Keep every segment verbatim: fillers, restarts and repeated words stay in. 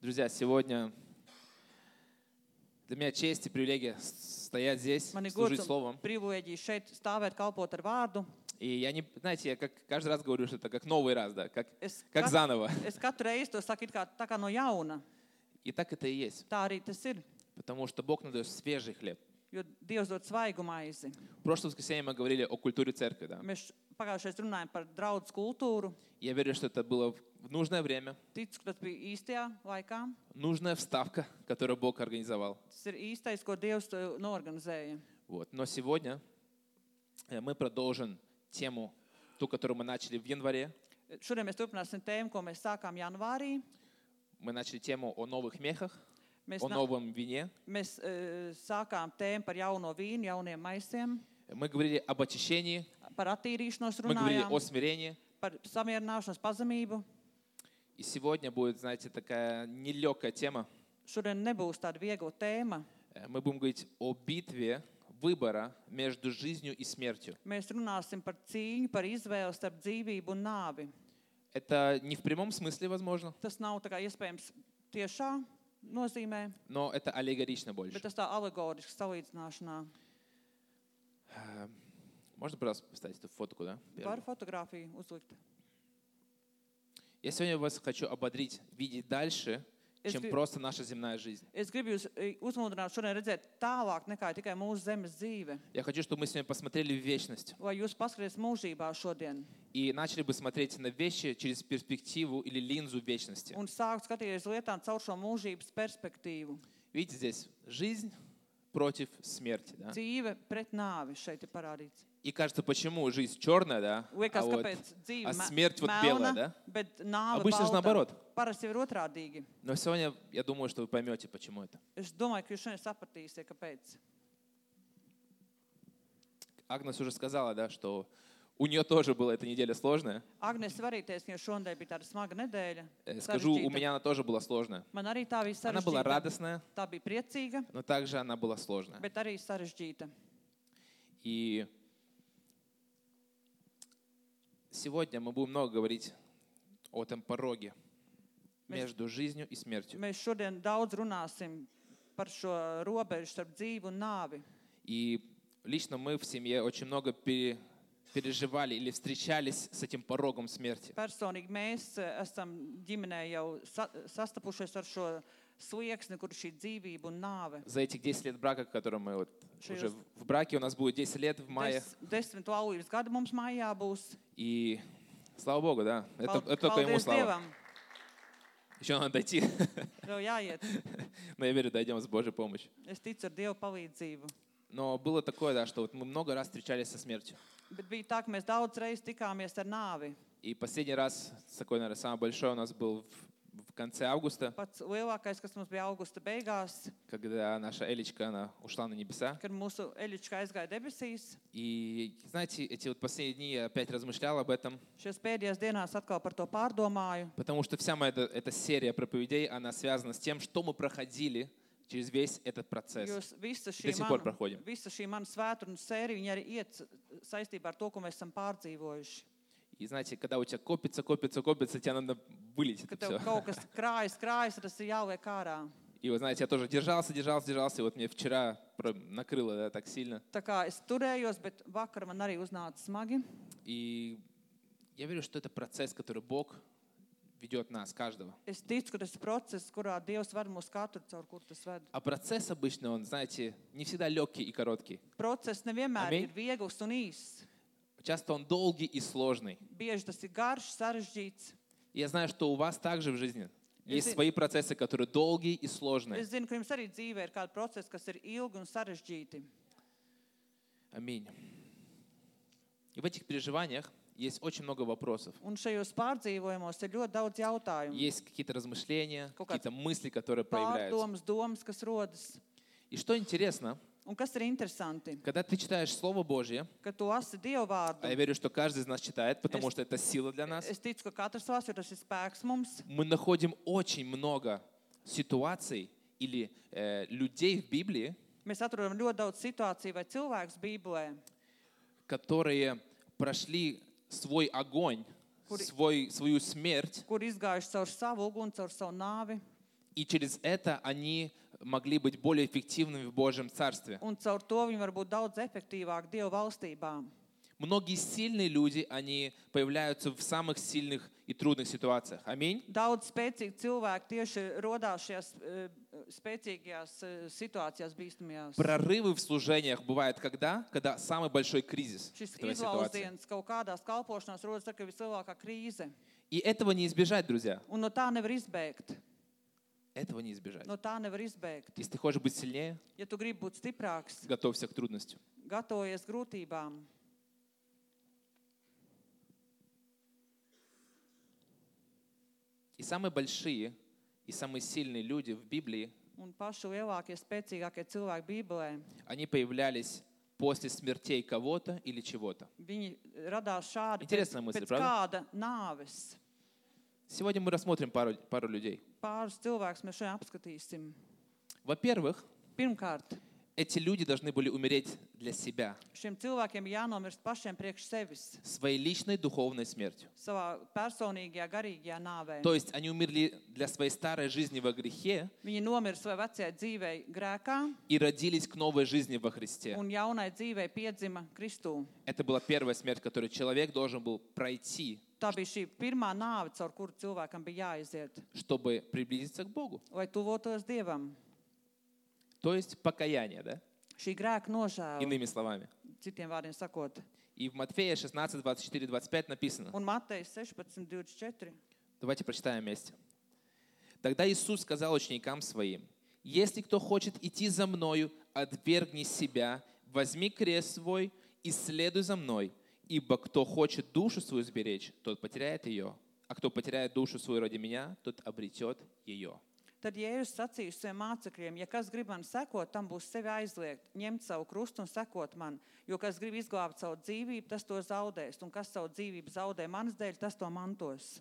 Друзья, сегодня для меня честь и привилегия стоять здесь, Man ir служить gods un Словом. privilēģija šeit stāvēt, kalpot ar vārdu. И я не, знаете, я как каждый раз говорю, что это как новый раз, да, как, Es, как kat- заново. es katru reizi to saku it kā, tā kā no jauna. И так это и есть, Tā arī tas ir, потому что Бог нам дает свежий хлеб. jo Dievs dod svaigu maizi. В прошлое воскресенье мы говорили о культуре церкви, да. Mēs pagājušajā runājām par draudzes kultūru. Я верю, что это было в нужное время, Ticu, ka tas bija īstajā laikā. нужная вставка, которую Бог организовал. Tas ir īstais, ko Dievs to norganizēja. Вот. Но сегодня э, мы продолжим тему, ту, которую мы начали в январе. Šodien mēs turpināsim tēmu, ko mēs sākām janvārī. Мы начали тему о новых мехах, Mēs, о na- новом вине. mēs uh, sākām tēmu par jauno vīnu, jauniem maisiem, Мы говорили об очищении, par attīrīšanos мы говорили runājām, о смирении. par samierināšanos, pazemību. И сегодня будет, знаете, такая нелегкая тема. Šodien nebūs tāda viegla tēma. Э, Мы будем говорить о битве выбора между жизнью и смертью. Mēs runāsim par cīņu, par izvēli starp dzīvību un nāvi. Это не в прямом смысле, возможно, Tas nav tā kā iespējams tiešā nozīmē, но это аллегорично bet больше. tas tā alegoriski salīdzināšanā. Э, Можно, пожалуйста, поставить эту фотку, да? Var первую? fotogrāfiju uzlikt. Я сегодня вас хочу ободрить, видеть дальше, Es чем gribu- просто наша земная жизнь. Es gribu jūs eh, uzmundrināt šodien redzēt tālāk nekā tikai mūsu zemes dzīve. Я хочу, чтобы мы сегодня посмотрели в вечность Lai jūs paskaties mūžībā šodien и начали бы смотреть на вещи через перспективу или линзу вечности. un sākt skatīties lietām caur šo mūžības perspektīvu. Видите, здесь жизнь против смерти, да? Dzīve pret nāvi šeit ir parādīts. И кажется, почему жизнь черная, да? А, Liekas, вот, kāpēc dzīve а me- смерть вот белая, melna, да? bet nāve Обычно же balta. наоборот. Parasti ir otrādīgi. Но сегодня я думаю, что вы поймете, почему это. Es domāju, ka jūs šodien sapratīsiet, kāpēc. Агнес уже сказала, да, что у нее тоже была эта неделя сложная. Agnes varīties, jo šodien bija tāda smaga nedēļa. Э, Скажу, у sarežģīta. меня она тоже была сложная. Man arī tā bija Она была sarežģīta. радостная, Tā bija priecīga, но также она была сложная. bet arī sarežģīta. И сегодня мы будем много говорить о этом пороге между жизнью и смертью. Mēs šodien daudz runāsim par šo robežu starp dzīvi un nāvi. И лично мы в семье очень много пере- переживали или встречались с этим порогом смерти. Personīgi mēs eh, esam ģimenē jau sa sastapušies ar šo slieksni, kur ir šī dzīvība un nāve. За этих десять лет брака, которые мы вот Через- уже в браке, у нас будет dесять лет в мае. Des, desmit laulības gadi mums mājā būs. И слава Богу, да, это, Pal- это только ему Paldies слава. Dievam. Еще надо дойти, Vēl jāiet. но я верю, дойдем с Божьей помощью. Es ticu ar Dievu palīdzību. Но было такое, да, что вот мы много раз встречались со смертью. Bet bija tā, ka mēs daudz reiz tikāmies ar nāvi. И последний раз, такой, наверное, самый большой у нас был в, в конце августа, Pats lielākais, kas mums bija augusta beigās, когда наша Элечка, она ушла на небеса. kad mūsu Eļička aizgāja debesīs. И, знаете, эти вот последние дни я опять размышлял об этом, Šajās pēdējās dienās atkal par to pārdomāju. потому что вся моя эта, эта серия проповедей, она связана с тем, что мы проходили через весь этот процесс. Jūs visa До šī, сих пор mana, проходим. visa šī mana svētrunas sērija, viņa arī iet saistībā ar to, ko mēs esam pārdzīvojuši. И знаете, когда у тебя копится, копится, копится, тебе надо вылить Kad это tev все. kaut kas krājas, krājas, tas ir jāliek ārā. И вы знаете, я тоже держался, держался, держался, и вот мне вчера про- накрыло, да, так сильно. Tā kā es turējos, bet vakar man arī uznāca smagi. И я верю, что это процесс, который Бог ведет нас, каждого. Es ticu, ka tas ir process, kurā Dievs var mūs katru caur kur tas ved. А процесс обычно, он, знаете, не всегда легкий и короткий. Process nevienmēr Amen. ir viegls un īss. Часто он долгий и сложный. Bieži tas ir garš, sarežģīts. И я знаю, что у вас также в жизни есть Если- свои процессы, которые долгие и сложные. Es zinu, ka jums arī dzīvē ir kādi procesi, kas ir ilgi un sarežģīti. Аминь. И в этих переживаниях есть очень много вопросов. Un šajos pārdzīvojumos ir ļoti daudz jautājumu. Есть какие-то размышления, Kaut kāds какие-то мысли, которые проявляются. Pārdomas, domas, kas rodas. И что интересно, Un kas ir interesanti, когда ты читаешь Слово Божье, ka tu lasi Dievu а я vārdu. верю, что каждый из нас читает, потому Es- что это сила для нас, Es ticu, ka katrs lasa, jo tas ir spēks mums. мы находим очень много ситуаций или э, людей в Библии, Mēs atrodam ļoti daudz situāciju vai cilvēkus Bībelē, которые pрошли свой огонь, Кури- свой, свою смерть, kur izgājuši caur savu uguni, caur savu nāvi. И через это они могли быть более эффективными в Божьем Царстве. Un caur to viņi var būt daudz efektīvāki Dieva valstībā. Многие сильные люди, они появляются в самых сильных и трудных ситуациях. Аминь. Daudz spēcīgi cilvēki tieši rodās šajās uh, spēcīgajās uh, situācijās, bīstamajās. Прорывы в служениях бывают когда? Когда самый большой кризис Šis в той ситуации. izlauziens kaut kādās kalpošanās rodas, tad, kad ir vislielākā krīze. И этого не избежать, друзья. Un no tā nevar izbēgt. Этого не избежать. No tā nevar izbēgt. Если ты хочешь быть сильнее, Ja tu gribi būt stiprāks, готовься к трудностям. gatavojies grūtībām. И самые большие и самые сильные люди в Библии, Un paši lielākie, spēcīgākie cilvēki Bībelē, они появлялись после смертей кого-то или чего-то. viņi radās šādi pēc, Интересная мысль, pēc правда? kāda nāves. Сегодня мы рассмотрим пару, пару людей. Pāris cilvēkus mēs šodien apskatīsim. Во-первых, Pirmkārt, эти люди должны были умереть для себя, šiem cilvēkiem jānomirst pašiem priekš sevis, своей личной духовной смертью. savā personīgajā, garīgajā nāvē. То есть они умерли для своей старой жизни во грехе Viņi nomira savai vecajai dzīvei grēkā и родились к новой жизни во Христе. un jaunai dzīvei piedzima Kristū. Это была первая смерть, которую человек должен был пройти, Tā bija šī pirmā nāve, caur kuru cilvēkam bija jāiziet, чтобы приблизиться к Богу. lai tuvotos Dievam. То есть покаяние, да? Šī grēka nožēla, Иными словами. citiem vārdiem sakot. И в Матфея шестнадцать, двадцать четыре, двадцать пять написано. Un Matejs sešpadsmit, divdesmit četri. Давайте прочитаем вместе. Тогда Иисус сказал ученикам своим: «Если кто хочет идти за Мною, отвергни себя, возьми крест свой и следуй за Мной. Ибо кто хочет душу свою сберечь, тот потеряет ее. А кто потеряет душу свою ради Меня, тот обретет ее». Tad Jēzus sacīja saviem mācekļiem, ja kas grib man sekot, tam būs sevi aizliegt, ņemt savu krustu un sekot man. Jo kas grib izglābt savu dzīvību, tas to zaudēs. Un kas savu dzīvību zaudē manas dēļ, tas to mantos.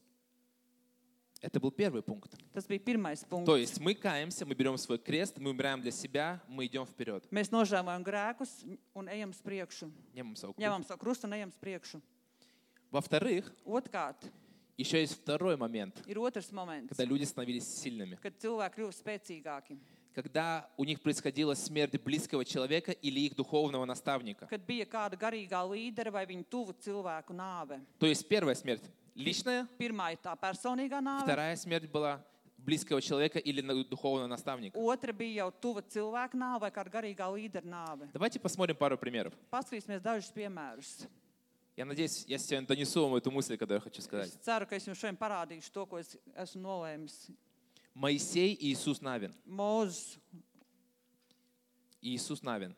Это был первый пункт. Tas bija pirmais punkts. То есть мы каемся, мы берем свой крест, мы умираем для себя, мы идем вперед. Mēs nožēlojam grēkus un ejam uz priekšu. Ņemam savu krustu. Ņemam savu krustu un ejam uz priekšu. Во-вторых, Otkārt, еще есть второй момент, ir otrs moments, когда люди становились сильными. kad cilvēki kļuva spēcīgāki. Когда у них происходила смерть близкого человека или их духовного наставника. Kad bija kāda garīgā līdera vai viņu tuvu cilvēku nāve. То есть первая смерть личная, Pirmā ir tā personīgā nāve, вторая смерть была близкого человека или на- духовного наставника. otra bija jau tuva cilvēka nāve vai kāda garīgā līdera nāve. Давайте посмотрим пару примеров. Paskatīsimies dažus piemērus. Я надеюсь, я сегодня донесу вам эту мысль, которую я хочу сказать. Es ceru, ka es jums šodien parādīšu to, ko es esmu nolēmis. Моисей и Иисус Навин. Mūzes, Иисус Навин.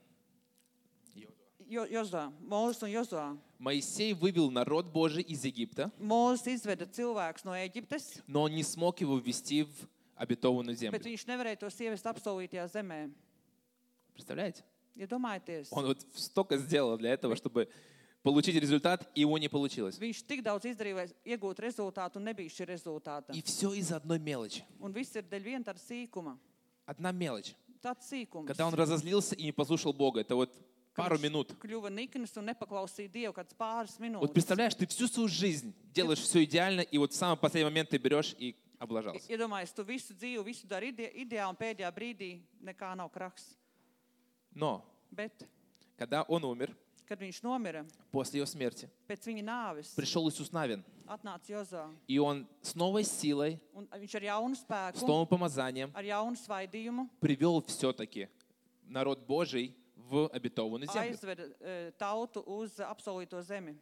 jo, Jozā, Mūzes un Jozā. Моисей вывел народ Божий из Египта, Mūzes izveda cilvēkus no Eģiptes, но он не смог его ввести в обетованную землю. bet viņš nevarēja tos ievest apsolītajā zemē. Представляете? Iedomājieties, Он вот столько сделал для этого, чтобы получить результат, и его не получилось. viņš tik daudz izdarīja, lai iegūtu rezultātu, un nebija šī rezultāta. И все из-за одной мелочи. Un viss ir dēļ viena tāda sīkuma. Одна мелочь. Tāds sīkums. Когда он разозлился и не послушал Бога, это вот пару минут. Kļuva nikns un nepaklausīja Dievu kāds pāris Вот minūtes. представляешь, ты всю свою жизнь делаешь все идеально, и вот в самый последний момент ты берешь и облажался. Iedomājies, tu visu dzīvi, visu dari ide ideāli, un pēdējā brīdī nekā nav kraks. Но, Bet, когда он умер, kad viņš nomira, после его смерти, pēc viņa nāves пришел Иисус Навин, atnāca Jozā. и он с новой силой, Un viņš ar jaunu с spēku, новым помазанием ar jaunu svaidījumu привел все-таки народ Божий в обетованную землю. aizveda e, tautu uz apsolīto zemi.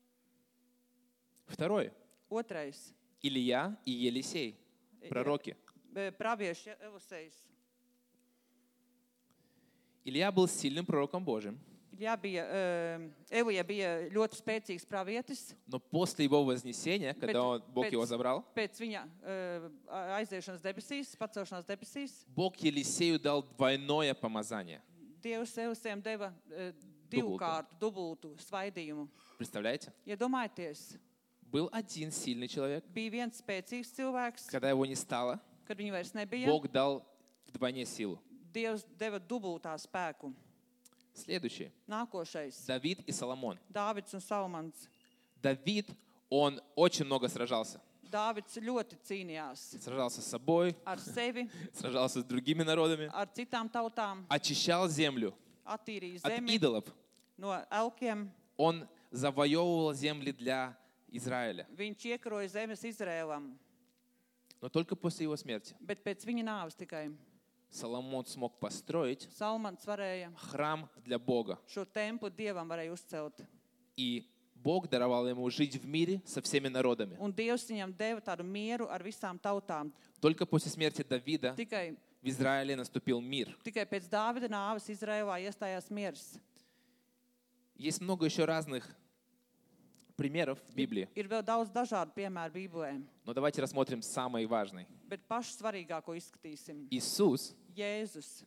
Второе. Otrais. Илья и Елисей, пророки. e, Pravieši Elisejs. Илья был сильным пророком Божьим, Jā, bija, e, Elija bija ļoti spēcīgs pravietis. но после его вознесения, когда он, Бог Пец- его забрал, Pēc viņa e, aiziešanas debesīs, pacelšanās debesīs, Бог Елисею дал двойное помазание. Dievs Elisejam deva e, Dubultu. divkārtu, dubultu svaidījumu. Представляете? Iedomājieties, Был один сильный человек. bija viens spēcīgs cilvēks, Когда его не стало, kad viņa vairs nebija. Бог дал вдвойне силу. Dievs deva dubultā spēku. Следующий. Nākošais. Давид и Соломон. Dāvids un Salmans. Давид, он очень много сражался. Dāvids ļoti cīnījās сражался с собой, ar sevi, сражался с другими народами, ar citām tautām, очищал землю attīrīja от zemi идолов. no elkiem. Он завоевывал земли для Израиля. Viņš iekaroja zemes Izrēlam, Но только после его смерти bet pēc viņa nāves tikai Соломон смог построить Salmans varēja храм для Бога. šo templi Dievam varēja uzcelt. И Бог даровал ему жить в мире со всеми народами. Un Dievs viņam deva tādu mieru ar visām tautām. Только после смерти Давида Tikai, в Израиле наступил мир. tikai pēc Dāvida nāves Izrēlā iestājās miers. Есть много еще разных примеров в Библии. Ir vēl daudz dažādu piemēru Bībelē, Но давайте рассмотрим самый важный. bet pašu svarīgāko izskatīsim. Иисус, Jēzus.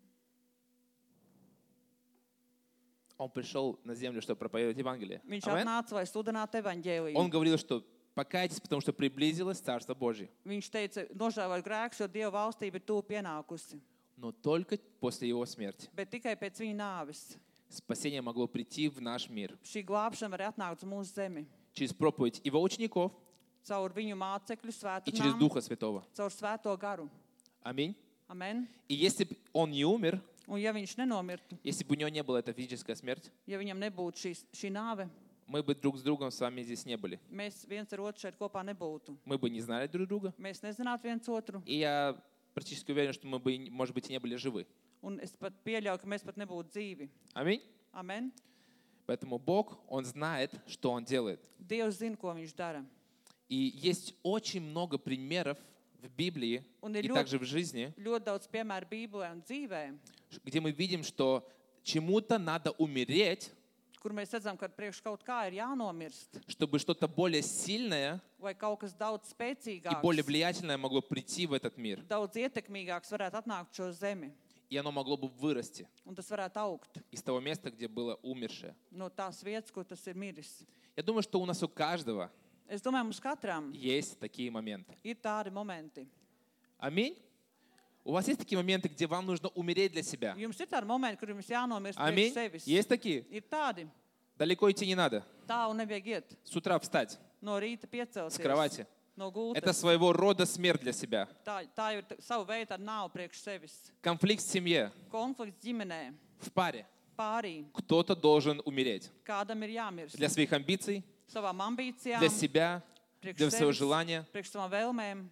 Он пришел на землю, чтобы проповедовать Евангелие. Viņš Амен? atnāca, lai sludinātu evaņģēliju. Он говорил, что покайтесь, потому что приблизилось Царство Божие. Viņš teica, nožēlojiet grēkus, jo Dieva valstība ir tuvu pienākusi. Но только после его смерти. Bet tikai pēc viņa nāves Спасение могло прийти в наш мир. šī glābšana var atnākt uz mūsu zemi. Через проповедь его учеников Caur viņu mācekļu и через svētdienām, Духа Святого. caur svēto garu. Аминь. Amen. И если бы он не умер, Un ja viņš nenomirtu, если бы у него не была эта физическая смерть, ja viņam nebūtu šī, šī nāve, мы бы друг с другом с вами здесь не были. mēs viens ar otru šeit kopā nebūtu. Мы бы не знали друг друга. Mēs nezinātu viens otru. И я практически уверен, что мы бы, может быть, и не были живы. Un es pat pieļauju, ka mēs pat nebūtu dzīvi. Аминь. Amen. Поэтому Бог, Он знает, что Он делает. Dievs zina, ko viņš dara. И есть очень много примеров в Библии Un ir и ļoti, также в жизни, ļoti daudz piemēru Bībelē un dzīvē, где мы видим, что чему-то надо умереть, kur mēs redzam, ka priekš kaut kā ir jānomirst, чтобы что-то более сильное vai kaut kas daudz и более spēcīgāks, влиятельное могло прийти в этот мир. daudz ietekmīgāks varētu atnākt šo zemi, И оно могло бы вырасти un tas varētu augt из того места, где было умершее. no tās vietas, kur tas ir miris. Я думаю, что у нас у каждого Es domāju, mums katram есть такие моменты. ir tādi momenti. Аминь. У вас есть такие моменты, где вам нужно умереть для себя? Jums ir tādi momenti, kur jums jānomirst Аминь. priekš sevis. Есть такие? Ir tādi. Далеко идти не надо. Tā un nevajag iet. С утра встать No rīta с piecelties. кровати. No Это gultas. своего рода смерть для себя. Tā, tā jau ir t- savu veidu tāda nav priekš sevis. Конфликт в семье, Konflikts ģimenē, в паре. pārī. Кто-то должен умереть. Kādam ir jāmirst. Для своих амбиций, Savām ambīcijām, для себя, priekš для своего sevis, желания. priekš savām vēlmēm,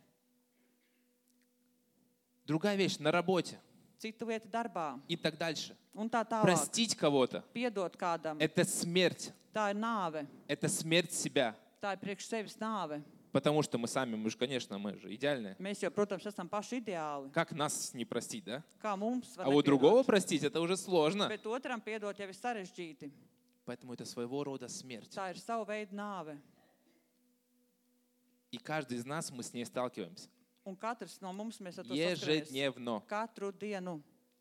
Другая вещь, на работе citu vietu darbā. и так дальше. Un tā tālāk. Простить кого-то Piedot kādam. – это смерть. Tā ir nāve. Это смерть себя. Tā ir priekš sevis nāve. Потому что мы сами, мы же, конечно, мы же идеальные. Mēs jau, protams, esam paši ideāli. Как нас не простить, да? Kā mums var А вот nepiedot? другого простить – это уже сложно. Bet otram piedot jau ir sarežģīti. Поэтому это своего рода смерть. Tā ir savu veidu nāve. И каждый из нас, мы с ней сталкиваемся. Un katrs no mums mēs ar to saskaramies. Ежедневно. Katru dienu.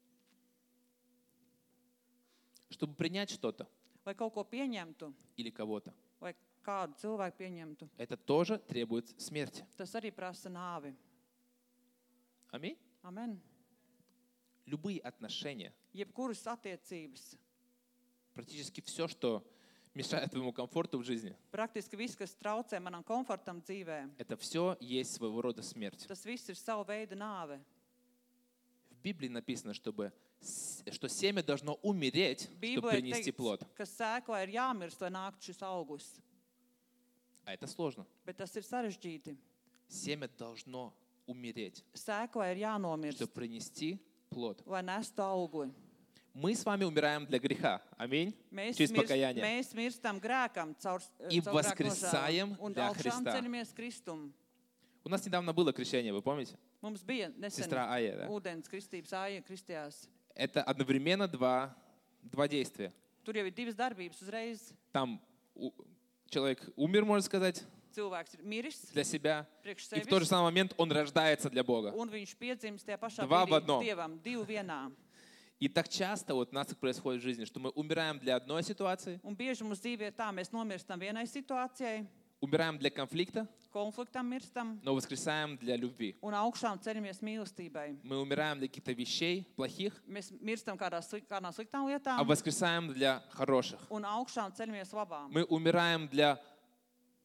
Чтобы принять что-то Lai kaut ko pieņemtu, или кого-то, vai kādu cilvēku pieņemtu, это тоже требует смерти. tas arī prasa nāvi. Аминь. Amen. Любые отношения, Jebkuras attiecības, практически все, что мешает твоему комфорту в жизни, praktiski viss, kas traucē manam komfortam dzīvē, это все есть своего рода смерть. tas viss ir savu veidu nāve. В Библии написано, чтобы, с- что семя должно умереть, чтобы Bībelē ir принести teikts, плод. ka sēklai ir jāmirst, lai nāktu šis augus. А это сложно. Bet tas ir sarežģīti. Семя должно умереть, Sēklai ir jānomirst, чтобы принести плод. lai nestu augli. Мы с вами умираем для греха. Аминь. Mēs, Через mirst, покаяние. mēs mirstam grēkam caur, И caur grēku воскресаем nožēlu. Un для augšām Христа. ceļamies Kristum. У нас недавно было крещение, вы помните? Mums bija nesen Сестра Ая, да? ūdens kristības āja kristījās. Это одновременно два, два действия. Tur jau ir divas darbības uzreiz. Там у- человек умер, можно сказать, Cilvēks ir miris для себя, priekš и в тот же sevis, самый момент он рождается для Бога. un viņš piedzimst tajā pašā Два в brīdī одном. Dievam, divu vienā. И так часто вот у нас так происходит в жизни, что мы умираем для одной ситуации, Un bieži mums dzīvē ir tā, mēs nomirstam vienai situācijai, умираем для конфликта, konfliktam mirstam, но воскресаем для любви. un augšām ceļamies mīlestībai. Мы умираем для каких-то вещей плохих, Mēs mirstam kādā, slik- kādām sliktām а lietām, воскресаем для хороших. un augšām ceļamies labām. Мы умираем для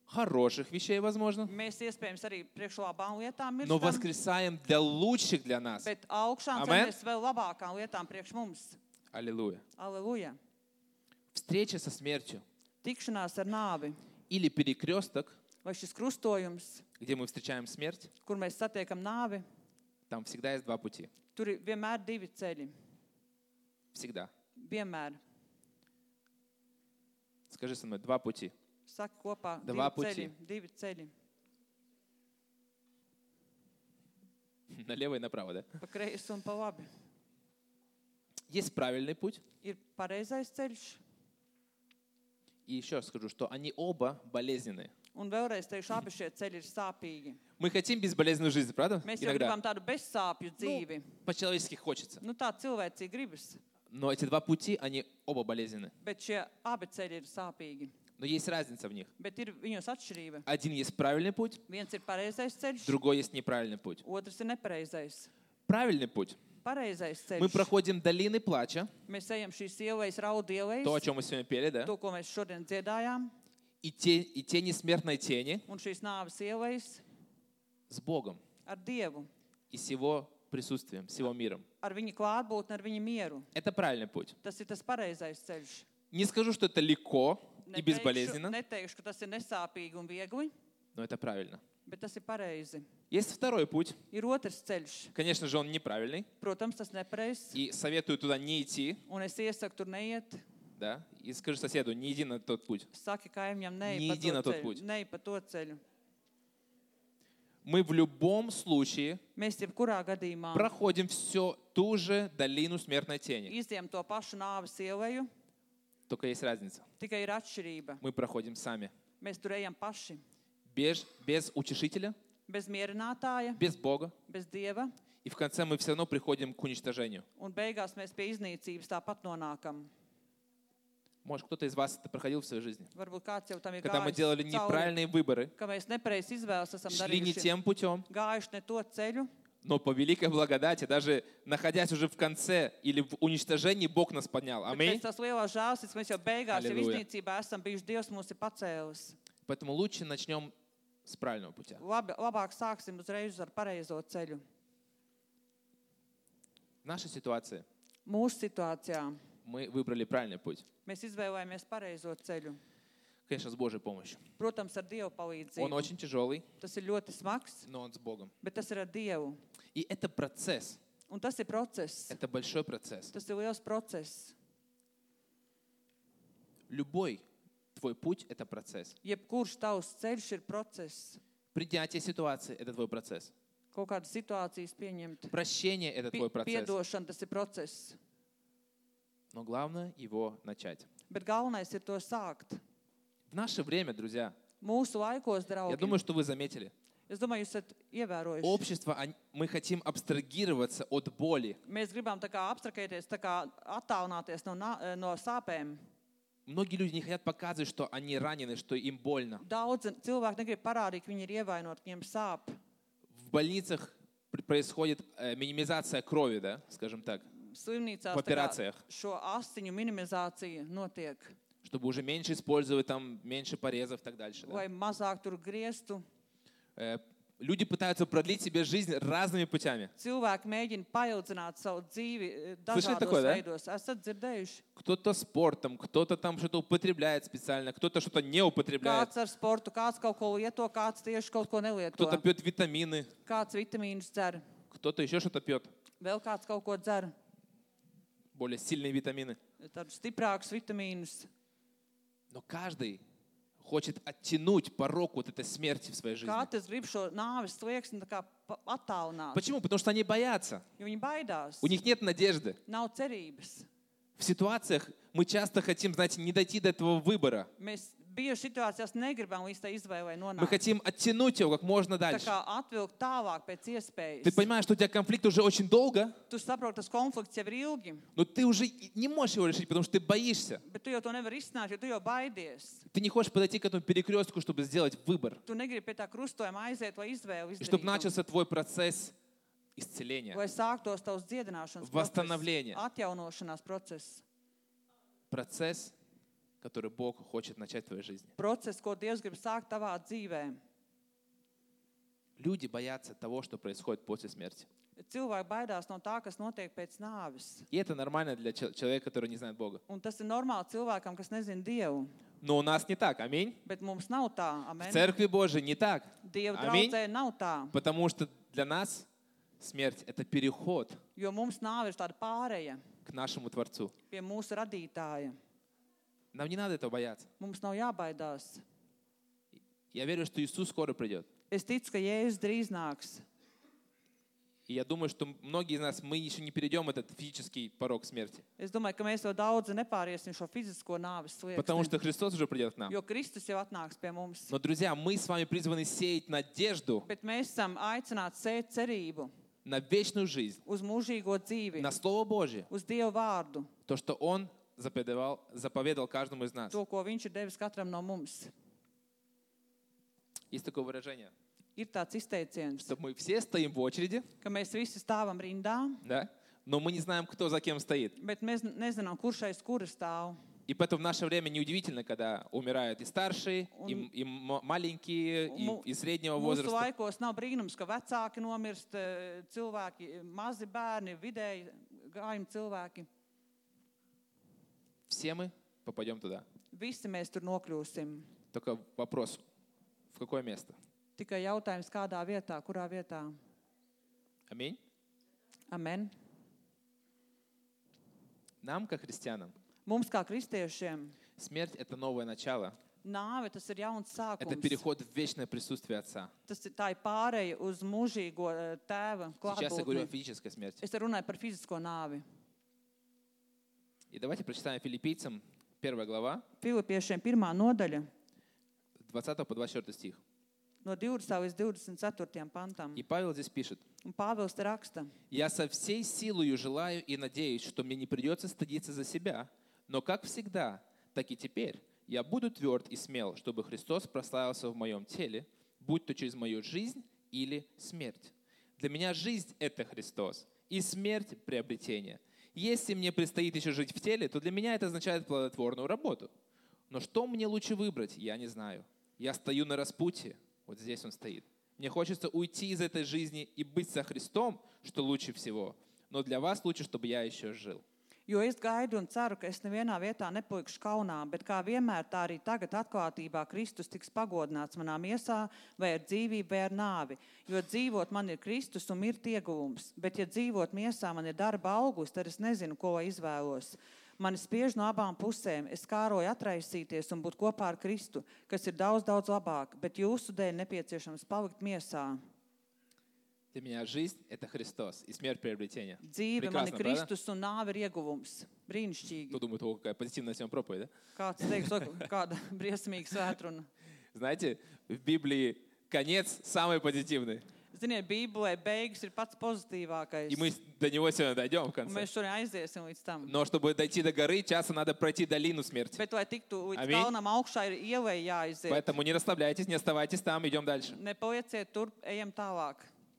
хороших вещей, возможно, Mēs iespējams arī priekš labām lietām но mirstam, воскресаем для лучших для нас. bet augšām Amen. ceramies vēl labākām lietām priekš mums. Аллилуйя. Aleluja! Встреча со смертью Tikšanās ar nāvi, или перекресток, vai šis krustojums, где мы встречаем смерть, kur mēs satiekam nāvi, там всегда есть два пути. tur ir vienmēr divi ceļi. Всегда. Vienmēr. Скажи со мной, два пути. Saki kopā, Два divi пути. ceļi, divi ceļi. Налево и направо, да? Pa kreisi un pa labi. Есть правильный путь. Ir pareizais ceļš. И еще раз скажу, что они оба болезненные. Un vēlreiz teikšu, abi šie ceļi ir sāpīgi. Мы хотим безболезненную жизнь, правда? Mēs jau Иногда. gribam tādu bezsāpju dzīvi. По-человечески хочется. Nu, tā cilvēcīgi gribas. Но эти два пути, они оба болезненны. Bet šie abi ceļi ir sāpīgi. Но есть разница в них. Bet ir viņos atšķirība. Один есть правильный путь, Viens ir pareizais ceļš, другой есть неправильный путь. otrs ir nepareizais. Правильный путь. Pareizais Мы ceļš. проходим долины плача, Mēs ejam šīs ielas, raudu ielas, то, о чем мы сегодня пели, да? to, ko mēs šodien dziedājām, И, те, и тени смертной тени un šīs nāves ielas с Богом ar Dievu, и с Его присутствием, с Его миром. ar viņa klātbūtni, ar viņa mieru. Это правильный путь. Tas ir tas pareizais ceļš. Не скажу, что это легко и Neteikšu, безболезненно, neteikšu, ka tas ir nesāpīgi un viegli, но это правильно. bet tas ir pareizi. Есть второй путь. Ir otrs ceļš. Конечно же, он неправильный. Protams, tas nepareizs, И советую туда не идти. un es iesaku tur neiet. Да? И скажи соседу, не иди на тот путь. Saki kaimiņam, Не neej иди pa на to тот ceļu. путь. Neej pa to ceļu. Мы в любом случае Mēs jebkurā gadījumā проходим все ту же долину смертной тени. izjām to pašu nāves ieleju, Только есть разница. tikai ir atšķirība. Мы проходим сами. Mēs tur ejam paši. Без, без утешителя, Bez mierinātāja, без Бога. bez Dieva, И в конце мы все равно приходим к уничтожению. un beigās mēs pie iznīcības tāpat nonākam. Может, кто-то из вас это проходил в своей жизни? Varbūt kāds jau tam ir Когда мы делали gājis cauri, неправильные выборы, ka mēs nepareiz izvēles esam шли не darījuši, тем путем, gājuši ne to ceļu, но по великой благодати, даже находясь уже в конце или в уничтожении, Бог нас поднял. bet Аминь. pēc tās lielās žēlstības mēs jau beigās jau Halleluja. iznīcībā esam bijuši, Dievs mūs ir pacēlis. Поэтому лучше начнем с правильного пути. Labi, labāk sāksim uzreiz ar pareizo ceļu. В нашей ситуации Mūsu situācijā мы выбрали правильный путь. mēs izvēlējāmies pareizo ceļu. Конечно, с Божьей помощью. Protams, ar Dievu Он palīdzību. очень тяжелый, Tas ir ļoti smags, но он с Богом. bet tas ir ar Dievu. И это процесс, Un tas ir process. это большой процесс. Tas ir liels process. Любой твой путь – это процесс. Jebkurš tavs ceļš ir process. Принятие ситуации – это твой процесс. Kaut kādas situācijas pieņemt. Прощение – это Pi- твой процесс. Piedošana, tas ir process. Но главное его начать. Bet galvenais ir to sākt. В наше время, друзья, Mūsu laikos, я draugi, думаю, что вы заметили, es domāju, jūs esat ievērojuši. общество, они- мы хотим абстрагироваться от боли. Mēs gribam tā kā abstrakēties, tā kā attālināties no, nā- no sāpēm. Многие люди не хотят показывать, что они ранены, что им больно. Daudz cilvēki negrib parādīt, ka viņi ir ievainoti, ka viņiem sāp. В больницах пр- происходит э, минимизация крови, да, скажем так, Slimnīcās в tā kā операциях, šo asiņu minimizācija notiek, чтобы уже меньше использовать, там, меньше порезов и так дальше. Да. lai mazāk tur grieztu. Э, Люди пытаются продлить себе жизнь разными путями. Cilvēki mēģina paildzināt savu dzīvi eh, Слышали dažādos такое, да? veidos. Esat dzirdējuši? Кто-то спортом, кто-то там что-то употребляет специально, кто-то что-то не употребляет, Kāds ar sportu, kāds kaut ko lieto, kāds tieši kaut ko nelieto. кто-то пьет витамины, Kāds vitamīnus dzer, кто-то еще что-то пьет, vēl kāds kaut ko dzer. более сильные витамины. Tādus stiprākus vitamīnus. Но каждый хочет оттянуть порог вот этой смерти в своей жизни. Katrs grib šo nāves slieksni tā kā pa- attālināt, Почему? Потому что они боятся. jo viņi baidās. У них нет надежды. Nav cerības. В ситуациях мы часто хотим, знаете, не дойти до этого выбора. Mēs bieži situācijās negribam līdz tai izvēlei Мы nonākt. хотим оттянуть его как можно Tā дальше. kā atvilkt tālāk pēc Ты iespējas. понимаешь, что у тебя конфликт уже очень долго, Tu saproti, tas konflikts jau ir ilgi, но ты уже не можешь его решить, потому что ты боишься. bet tu jau to nevari izsnākt, jo tu jau baidies. Ты не хочешь подойти к этому перекрестку, чтобы сделать выбор. Tu negribi pie tā krustojuma aiziet, lai izvēli И чтобы izdarītu. начался твой процесс исцеления, Lai sāktos tavs dziedināšanas Восстановление. process, atjaunošanās process. процесс который Бог хочет начать в твоей жизни. Process, ko Dievs grib sākt tavā dzīvē. Люди боятся того, что происходит после смерти. Cilvēki baidās no tā, kas notiek pēc nāves. И это нормально для чел- человека, который не знает Бога. Un tas ir normāli cilvēkam, kas nezina Dievu. Но у нас не так, аминь. Bet mums nav tā. В Amen. Церкви Божией не так. Dieva Аминь. draudzē nav tā. Потому что для нас смерть — это переход Jo mums nāve ir tāda pāreja к нашему Творцу. pie mūsu radītāja. Нам не надо этого бояться. Mums nav jābaidās. Я верю, что Иисус скоро придет. Es ticu, ka Jēzus drīz nāks. И я думаю, что многие из нас, мы еще не перейдем этот физический порог смерти. Es domāju, ka mēs vēl daudzi nepāriesim šo fizisko nāves Потому slieksni. что Христос уже придет к нам. Jo Kristus jau atnāks pie mums. Но, друзья, мы с вами призваны сеять надежду Bet mēs esam aicināti sēt cerību на вечную жизнь, uz mūžīgo dzīvi, на Слово Божье. uz Dievu vārdu, То, что Он заповедовал, заповедал каждому из нас. to, ko Viņš ir devis katram no mums. Есть такое выражение, Ir tāds izteiciens, что мы все стоим в очереди, ka mēs visi stāvam rindā, да? Но мы не знаем, кто за кем стоит. bet mēs nezinām, kurš aiz kura stāv. И поэтому в наше время неудивительно, когда умирают и старшие, и, Un- и м- маленькие, Mu- и, и среднего Mūsu возраста. laikos nav brīnums, ka vecāki nomirst, eh, cilvēki, mazi bērni, vidēji gājumi cilvēki. Все мы попадем туда. Visi mēs tur nokļūsim. Только вопрос, в какое место? Tikai jautājums, kādā vietā, kurā vietā. Аминь. Amen. Нам, как христианам, Mums kā kristiešiem смерть — это новое начало. nāve tas ir jauns Это sākums. переход в вечное присутствие Отца. Tas ir tā ir pāreja uz mūžīgo eh, tēva Сейчас я говорю о klātbūtni. физической смерти. Es te runāju par fizisko nāvi. И давайте прочитаем Филиппийцам первая глава, Filipiešiem pirmā nodaļa двадцатый по двадцать четвёртый стих. no divdesmitā līdz divdesmit ceturtajam pantam. И Павел здесь пишет: Un Pāvils te raksta. «Я со всей силою желаю и надеюсь, что мне не придется стыдиться за себя, но как всегда, так и теперь я буду тверд и смел, чтобы Христос прославился в моем теле, будь то через мою жизнь или смерть. Для меня жизнь — это Христос, и смерть — приобретение. Если мне предстоит еще жить в теле, то для меня это означает плодотворную работу. Но что мне лучше выбрать, я не знаю. Я стою на распутье». Вот здесь он стоит. «Мне хочется уйти из этой жизни и быть со Христом, что лучше всего. Но для вас лучше, чтобы я еще жил». Jo es gaidu un ceru, ka es nevienā vietā nepalikšu kaunā, bet kā vienmēr tā arī tagad atklātībā Kristus tiks pagodināts manā miesā, vai ar dzīvību, vai ar nāvi. Jo dzīvot man ir Kristus un mirt ieguvums, bet ja dzīvot miesā man ir darba augus, tad es nezinu, ko lai izvēlos. Mani spiež no abām pusēm, es kāroju atraisīties un būt kopā ar Kristu, kas ir daudz, daudz labāk, bet jūsu dēļ nepieciešams palikt miesā. Для меня жизнь — это Христос, и смерть — приобретение. Dzīve man ir Прекрасно, правда? Kristus un nāve ir ieguvums. Brīnišķīgi. Кто думает, о, какая позитивная тема проповедь, да? Kāds teiks, "O, kāda briesmīga svētruna. Знаете, в Библии конец самый позитивный. Ziniet, Bībelē beigas ir pats pozitīvākais. И мы до него сегодня дойдем в Un конце. mēs šodien aiziesim līdz tam. Но чтобы дойти до горы, часто надо пройти долину смерти. Bet, lai tiktu līdz Amin. kalnam augšā, ir ielai jāaiziet. Поэтому не расслабляйтесь, не оставайтесь там, идем дальше. Nepalieciet tur, ejam tālāk.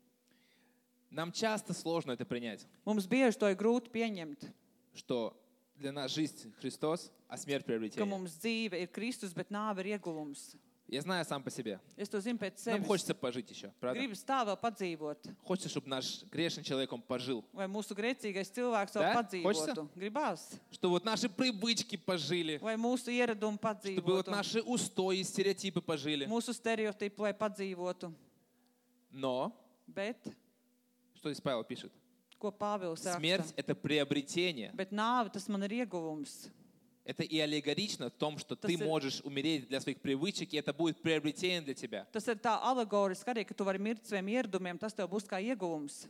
Нам часто сложно это принять, Mums bieži to ir grūti pieņemt, что для нас жизнь Христос, а смерть — ka приобретение. mums dzīve ir Kristus, bet nāve ir ieguvums. Я знаю сам по себе. Es to zinu pēc Нам sevis. хочется пожить еще, правда? Gribas tā vēl padzīvot. Хочется, чтобы наш грешный человек, он пожил. Vai mūsu grēcīgais cilvēks vēl Da? padzīvotu. Gribās. Чтобы вот наши привычки пожили. Vai mūsu ieradumi Чтобы вот padzīvotu. наши устои, стереотипы пожили. Mūsu stereotipi, lai padzīvotu. Но, Bet, что здесь Павел пишет? ko Pāvils Смерть — raksta? это приобретение. Bet nāve, tas man ir ieguvums. Это и аллегорично в том, что ты Tas ir- можешь умереть для своих привычек, и это будет приобретение для тебя. Tas ir tā alegoriski arī, ka tu vari mirt saviem ieradumiem, tas tev būs kā ieguvums.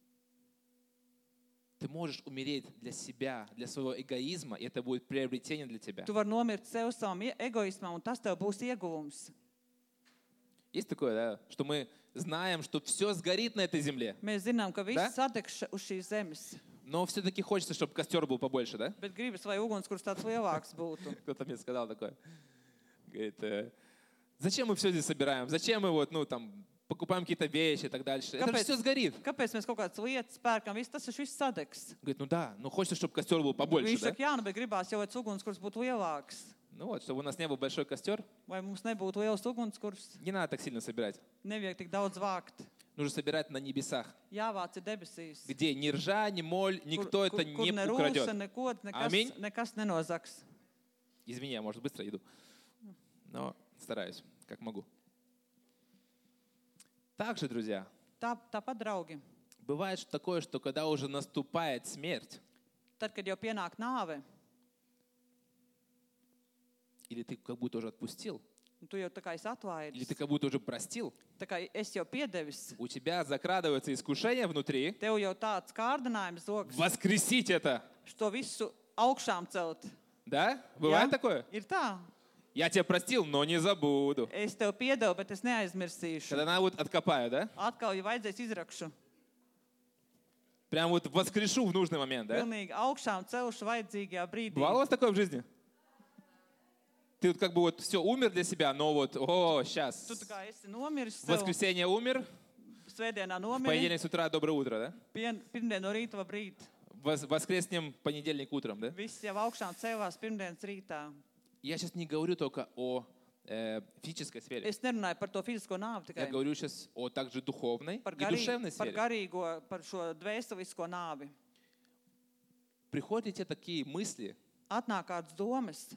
Ты можешь умереть для себя, для своего эгоизма, и это будет приобретение для тебя. Tu vari nomirt sev savam ie- egoismam, un tas tev būs ieguvums. Есть такое, да, что мы знаем, что все сгорит на этой земле, Mēs zinām, ka Da? viss sadegs uz šīs zemes, но все-таки хочется, чтобы костер был побольше, да? bet gribas, lai ugunskurs tāds lielāks būtu. Кто-то мне сказал такое. Говорит, э, зачем мы все здесь собираем? Зачем мы вот, ну, там, покупаем какие-то вещи и так дальше? Это же Kāpēc? все сгорит. Kāpēc mēs kaut kādas lietas pērkam? Viss tas taču viss sadegs. Говорит, ну да, ну хочется, чтобы костер был побольше, Viņš да? saka, jā, nu, bet gribās jau, lai ugunskurs būtu lielāks. Ну вот, чтобы у нас не был большой костер, Vai mums nebūtu liels ugunskurs, не надо так сильно собирать. nevajag tik daudz vākt. Нужно собирать на небесах, Jāvāc ir debesīs. где ни ржа, ни моль, никто это kur, не kur ne украдет. rūsa, neko, nekas, Аминь. nekas nenozaks. Извини, я, может, быстро иду. Но стараюсь, как могу. Также, друзья, Tā, tāpat, draugi, бывает такое, что когда уже наступает смерть, tad, kad jau pienāk nāve, или ты как будто уже отпустил, un tu jau tā kā esi или atlaidis, ты как будто уже простил, tā kā es jau piedevis, у тебя закрадывается искушение внутри, tev jau tāds kārdinājums loks, воскресить это. to visu augšām celt. Да? Бывает Jā? такое? Ir tā. Я тебя простил, но не забуду. Es tev piedevu, bet es neaizmirsīšu. Когда она вот откопаю, да? Atkal, ja vajadzēs, izrakšu. Прям вот воскрешу в нужный момент, да? Pilnīgi augšām celšu vajadzīgajā brīdī. Бывало у вас такое в жизни? Ты вот как бы вот все умер для себя, но вот, о, сейчас. Tu tā kā esi nomiris В sev, воскресенье умер, svētdienā в nomiri, понедельник с утра доброе утро, да? pien- pirmdien no rīta brīt. В воскреснем понедельник утром, да? Viss jau augšām cēlās pirmdienas rītā. Я сейчас не говорю только о э, физической сфере. Es nerunāju par to fizisko nāvi Я tikai, говорю сейчас о также духовной par, и душевной garī, par сфере. garīgo, par šo dvēselisko nāvi. Приходят ли тебе такие мысли, Atnāk kādas domas,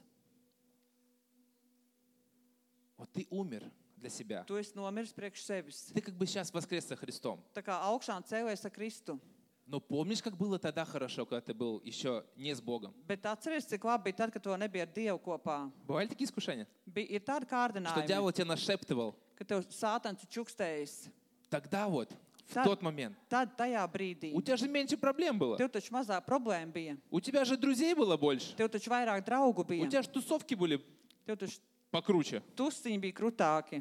вот ты умер для себя. tu esi nomiris priekš sevis. Ты как бы сейчас воскрес со Христом. Tā kā augšām cēlies ar Kristu. Но помнишь, как было тогда хорошо, когда ты был еще не с Богом? Bet atceries, cik labi bija tad, kad to nebija ar Dievu kopā. Бывали такие искушения? Bija, ir tāda Что kārdinājuma, дьявол тебя нашептывал. ka tev sātans ir čukstējis. Тогда вот, в Tad, тот момент, tad tajā brīdī у тебя же меньше проблем было. tev taču mazāk problēma bija. У тебя же друзей было больше. Tev taču vairāk draugu У bija. тебя же тусовки были Tev taču покруче. tusiņi bija krutāki.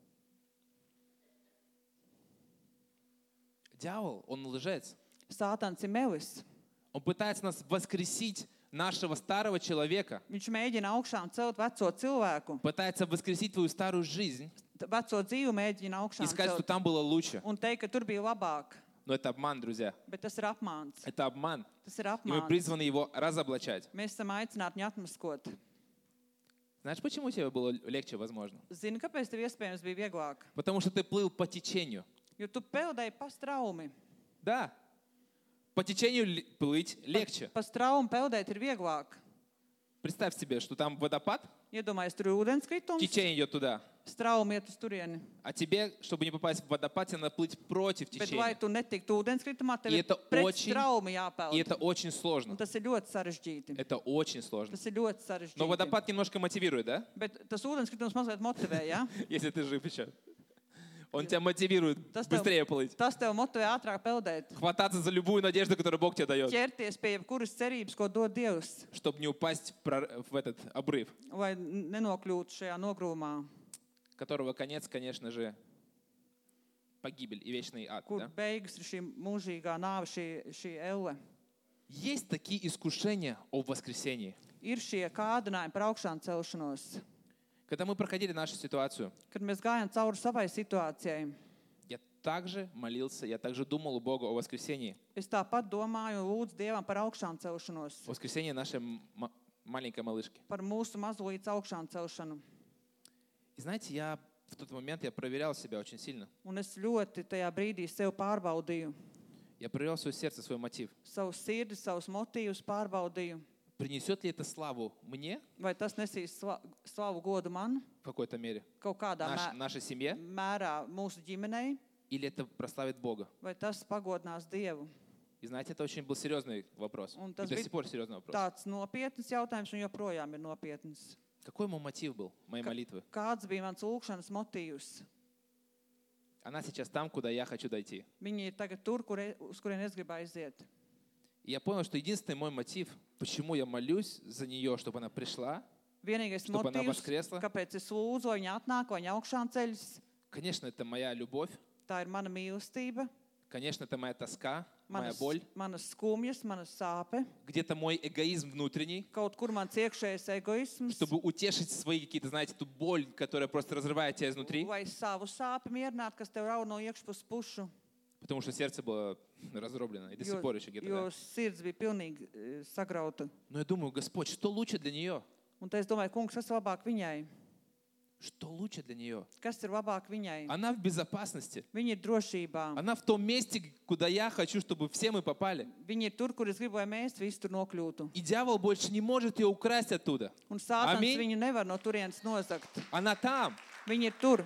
Дьявол, он лжец. Sātans ir melis. Он пытается нас воскресить нашего старого человека. Viņš mēģina augšām celt veco cilvēku. Пытается воскресить твою старую жизнь. T- Veco dzīvi mēģina И augšām сказать, что celt. там было лучше. Un teikt, ka tur bija labāk. Но это обман, друзья. Bet tas ir apmāns. Это обман. Tas ir И мы apmāns. призваны его разоблачать. Mēs esam aicināti viņu atmaskot. Знаешь, почему тебе было легче, возможно? Zini, kāpēc tev iespējams bija vieglāk? Потому что ты плыл по течению. Jo tu peldēji pa straumi. Да. По течению ли- плыть легче. Pa straumu peldēt ir vieglāk. Представь себе, что там водопад, Iedomājies, tur ir ūdenskritums, течение идет туда. straumi iet uz turieni. А тебе, чтобы не попасть в водопад, тебе надо плыть против Bet, lai течения. tu netiktu ūdenskritumā, tev И ir это pret очень- straumi И jāpeld. это очень Un сложно. tas ir ļoti sarežģīti. Это очень сложно. Tas ir ļoti Но sarežģīti. водопад немножко мотивирует, да? Bet tas ūdenskritums mazliet motivē, ja? Если ты жив еще. Он тебя мотивирует Tas tev, быстрее плыть. tas tev motivē ātrāk peldēt. Хвататься за любую надежду, которую Бог тебе дает, Ķerties pie jebkuras cerības, ko dod Dievs, чтобы не упасть в прор- в этот обрыв, lai nenokļūtu šajā nogrūmā, которого конец, конечно же, погибель и вечный ад. kur Да? beigas ir šī mūžīgā nāve, šī, šī elle. Есть такие искушения о воскресении. Ir šie kādinājumi par augšām celšanos. Когда мы проходили нашу ситуацию, Kad mēs gājām cauri savai situācijai, я также молился, я также думал у Бога о воскресении. es tāpat domāju un lūdzu Dievam par augšām celšanos, О воскресении нашей м- маленькой малышки. par mūsu mazulītes augšām celšanu. И знаете, я в тот момент я проверял себя очень сильно. Un es ļoti tajā brīdī sev pārbaudīju, Я проверял свое сердце, свой мотив. savus sirdis, savus motīvus pārbaudīju. Принесет ли это славу мне Vai tas nesīs sla- slavu godu man, в какой-то мере, kaut kādā наш- mē- нашей семье, mērā mūsu ģimenei, или это прославит Бога? vai tas pagodinās Dievu? И знаете, это очень был серьезный вопрос. Он И tas до bija сих пор серьезный вопрос. Tāds nopietns jautājums un joprojām ir nopietns. Какой мой мотив был, моей Ka- молитвы? Kāds bija mans lūkšanas motīvs? Она сейчас там, куда я хочу дойти. Viņi ir tagad tur, kur, e- uz kurien es gribu aiziet. И я понял, что единственный мой мотив, почему я молюсь за нее, чтобы она пришла, Vienīgais чтобы она motīvs, воскресла, kāpēc es lūdzu, lai viņa atnāk, lai viņa augšām ceļas, конечно, это моя любовь, tā ir mana mīlestība, конечно, это моя тоска, моя manas, боль, manas skumjas, manas sāpe, где-то мой эгоизм внутренний, kaut kur mans iekšējais egoisms, чтобы утешить свои какие-то, знаете, ту боль, которая просто разрывает тебя изнутри, lai savu sāpi mierinātu, kas tev rauj no iekšpus pušu, потому что сердце было разроблено, и до сих jo, пор еще где-то. jo Да. sirds bija pilnīgi e, sagrauta. Но я думаю, Господь, что лучше для нее? Un tad es domāju, kungs, kas ir labāk viņai? Что лучше для нее? Kas ir labāk viņai? Она в безопасности. Viņa ir drošībā. Она в том месте, куда я хочу, чтобы все мы попали. Viņa ir tur, kur es gribu, lai mēs visi tur nokļūtu. И дьявол больше не может ее украсть оттуда. Un sātans Аминь. viņu nevar no turienes nozagt. Она там. Viņa ir tur.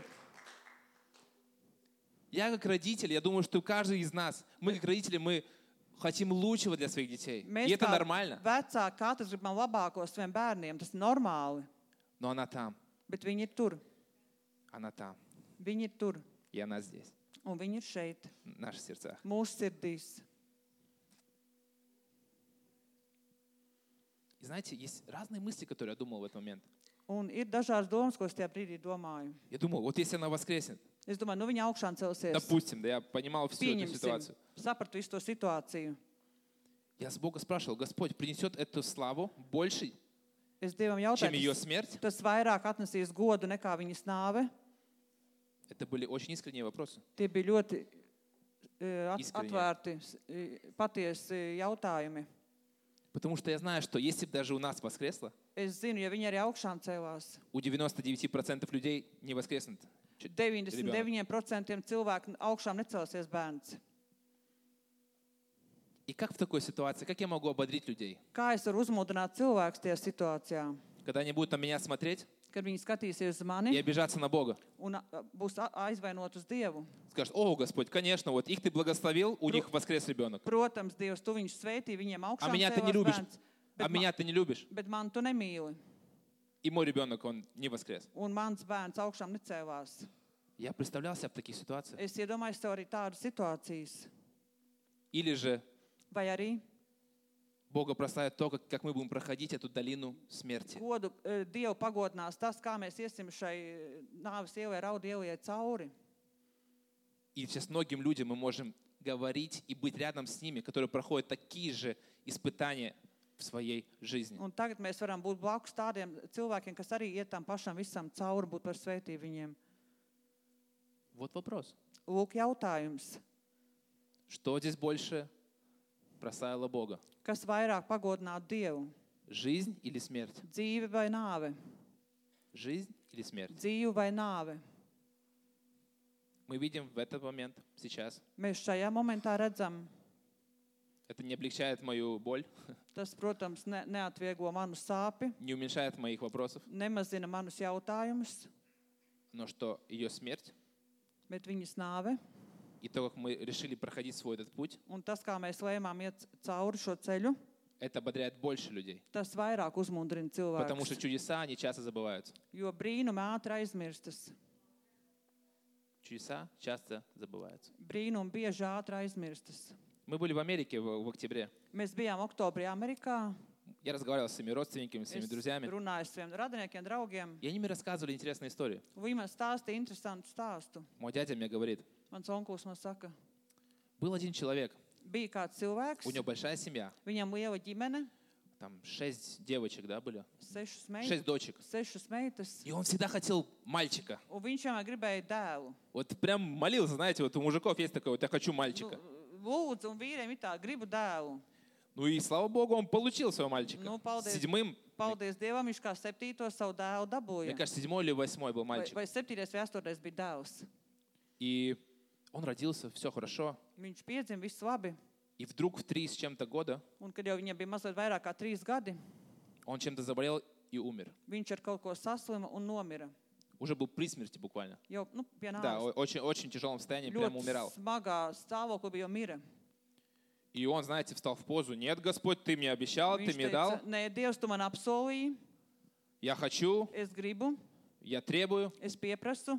Я как родитель, я думаю, что каждый из нас, мы как родители, мы хотим лучшего для своих детей. И Mēs это kā нормально. vecāki katrs gribam labāko saviem bērniem. Tas ir normāli. Но она там. Bet viņi ir tur. Она там. Viņi ir tur. И она здесь. Un viņi ir šeit. В наших сердцах. Mūsu sirdīs. И знаете, есть разные мысли, которые я думал в этот момент. Un ir dažādas domas, ko es tajā brīdī domāju. Я думал, вот если она воскреснет, Es domāju, nu viņa augšām celsies. допустим, да, я понимал всю эту Pieņemsim. ситуацию. Sapratu visu to situāciju. Я с Бога спрашивал, Господь принесет эту славу больше, Es Dievam чем ее jautāju, смерть? tas, tas vairāk atnesīs godu nekā viņas nāve. Это были очень искренние вопросы. Tie bija ļoti eh, at, Искренне. atvērti, eh, patiesi jautājumi. Потому что я знаю, что если бы даже у нас воскресло, Es zinu, ja viņi arī augšām cēlās, у девяноста девяти процентов людей не воскреснет. Ч- deviņdesmit deviņiem procentiem cilvēku augšām necelsies bērns. И как в такой ситуации, как я могу ободрить людей? Kā es varu uzmodināt cilvēkus tajā situācijā, Когда они будут на меня смотреть kad viņi skatīsies uz и mani обижаться на Бога. un a, būs a- aizvainot uz Dievu? Скажут, о, Господь, конечно, вот их ты благословил, у них воскрес ребенок. Protams, Dievs, tu viņus sveitī, viņiem А augšām меня ты не cēlās любишь. bērns, А bet, ma, меня ты не любишь. bet man tu nemīli, И мой ребенок, он не воскрес. un mans bērns augšām necēlās. Я представлял себя в таких ситуациях. Es iedomājos sev arī tādas situācijas. Или же Vai arī Бога прославит то, как, как мы будем проходить эту долину смерти. godu eh, Dievu pagodinās tas, kā mēs iesim šai nāves ielai, raudu ielai cauri. И сейчас многим людям мы можем говорить и быть рядом с ними, которые проходят такие же испытания в своей жизни. Un tagad mēs varam būt blakus tādiem cilvēkiem, kas arī iet tam pašam visam cauri, būt par sveitību viņiem. Вот вопрос. Lūk, jautājums. Что здесь больше прославило Бога? Kas vairāk pagodinātu Dievu? Жизнь или смерть? Dzīve vai nāve? Жизнь или смерть? Dzīve vai nāve? Мы видим в этот момент, сейчас. Mēs šajā momentā redzam, Это не облегчает мою боль, tas, protams, ne, neatvieglo manu sāpi, не уменьшает моих вопросов, nemazina manus jautājumus, но что ее смерть bet viņas nāve и то, как мы решили проходить свой этот путь, un tas, kā mēs lēmām iet cauri šo ceļu, это ободряет больше людей. tas vairāk uzmundrina Потому что cilvēkus, чудеса, они часто забываются. jo brīnumi ātri aizmirstas. Чудеса часто забываются. Brīnumi bieži ātri aizmirstas. Мы были в Америке в, в октябре. Mēs bijām oktobrī Amerikā. Я разговаривал с своими родственниками, с своими Es друзьями. runāju ar saviem radiniekiem, draugiem. И они мне рассказывали интересные истории. Viņi man stāstīja interesantu stāstu. Мой дядя мне говорит, Mans onkulis man saka, был один человек, bija kāds cilvēks, у него большая семья, viņam liela ģimene, там шесть девочек, да, были? sešas Шесть meitas, дочек. sešas meitas, И он всегда хотел мальчика. un viņš vienmēr gribēja dēlu. Вот прям молился, знаете, вот у мужиков есть такое, вот я хочу мальчика. Lūdzu, un vīriem ir tā, gribu dēlu. Ну и слава Богу, он получил своего мальчика. Ну, paldies. Седьмым, Paldies Dievam, viņš kā septīto savu dēlu мне dabūja. кажется, седьмой или восьмой был Vai, мальчик. vai septītais vai astotais bija dēls. И он родился, все хорошо. Viņš piedzima, viss labi. И вдруг в три с чем-то года Un, kad jau viņam bija mazliet vairāk kā trīs gadi, он чем-то заболел и умер. viņš ar kaut ko saslima un nomira. Уже был при смерти буквально. Jau, nu, pie Да, nāves. о- очень, очень тяжелом состоянии, прямо умирал. Ļoti smagā stāvoklī bija jau mira. И он, знаете, встал в позу. Нет, Господь, ты мне обещал, ты Viņš мне teica, дал. nē, Dievs, tu man apsolīji, Я хочу, es gribu, я требую. es pieprasu.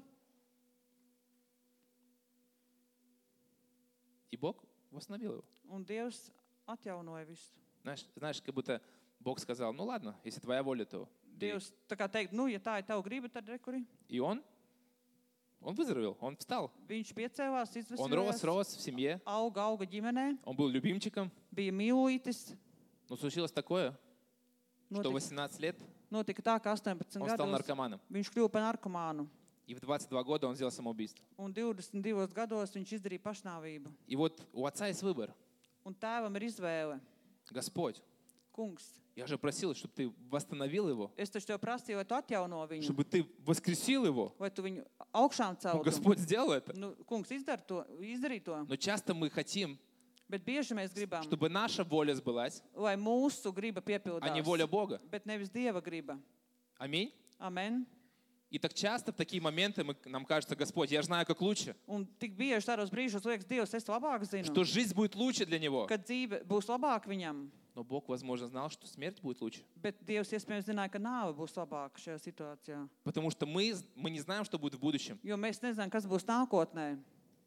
И Бог восстановил его. Un Dievs atjaunoja visu. Знаешь, знаешь, как будто Бог сказал, ну ладно, если твоя воля, то бери». Dievs tā kā teikt, nu, ja tā ir tava griba, tad rekuri. И он, он выздоровел, он встал. Viņš piecēlās, Он рос, izveselojās, рос в семье. auga, auga ģimenē, Он был любимчиком. bija mīlītis. Но случилось такое, что в Notika, восемнадцать лет notika tā, ka astoņpadsmit он стал gados наркоманом. viņš kļuva par narkomānu. И в двадцать два года он сделал самоубийство. Un divdesmit divos gados viņš izdarīja pašnāvību. И вот у отца есть выбор. Un tēvam ir izvēle. Господь, kungs, я же просил, чтобы ты восстановил его, es taču tev prasīju, vai tu atjauno viņu, чтобы ты воскресил его. vai tu viņu augšām Ну, celtu. Господь сделал это. Nu, kungs, izdara to, izdarīja to, Но часто мы хотим, bet bieži mēs gribam, чтобы наша воля сбылась, lai mūsu griba а не воля piepildās, Бога. bet nevis Dieva griba. Аминь. Amen. И так часто в такие моменты мы, нам кажется, Господь, я знаю, как лучше, Un tik bieži tādos brīžos liekas, Dievs, es to labāk zinu, что жизнь будет лучше для него. kad dzīve būs labāk viņam. Но Бог, возможно, знал, что смерть будет лучше. Bet Dievs iespējams zināja, ka nāve būs labāka šajā situācijā. Потому что мы, мы не знаем, что будет в будущем. Jo mēs nezinām, kas būs nākotnē,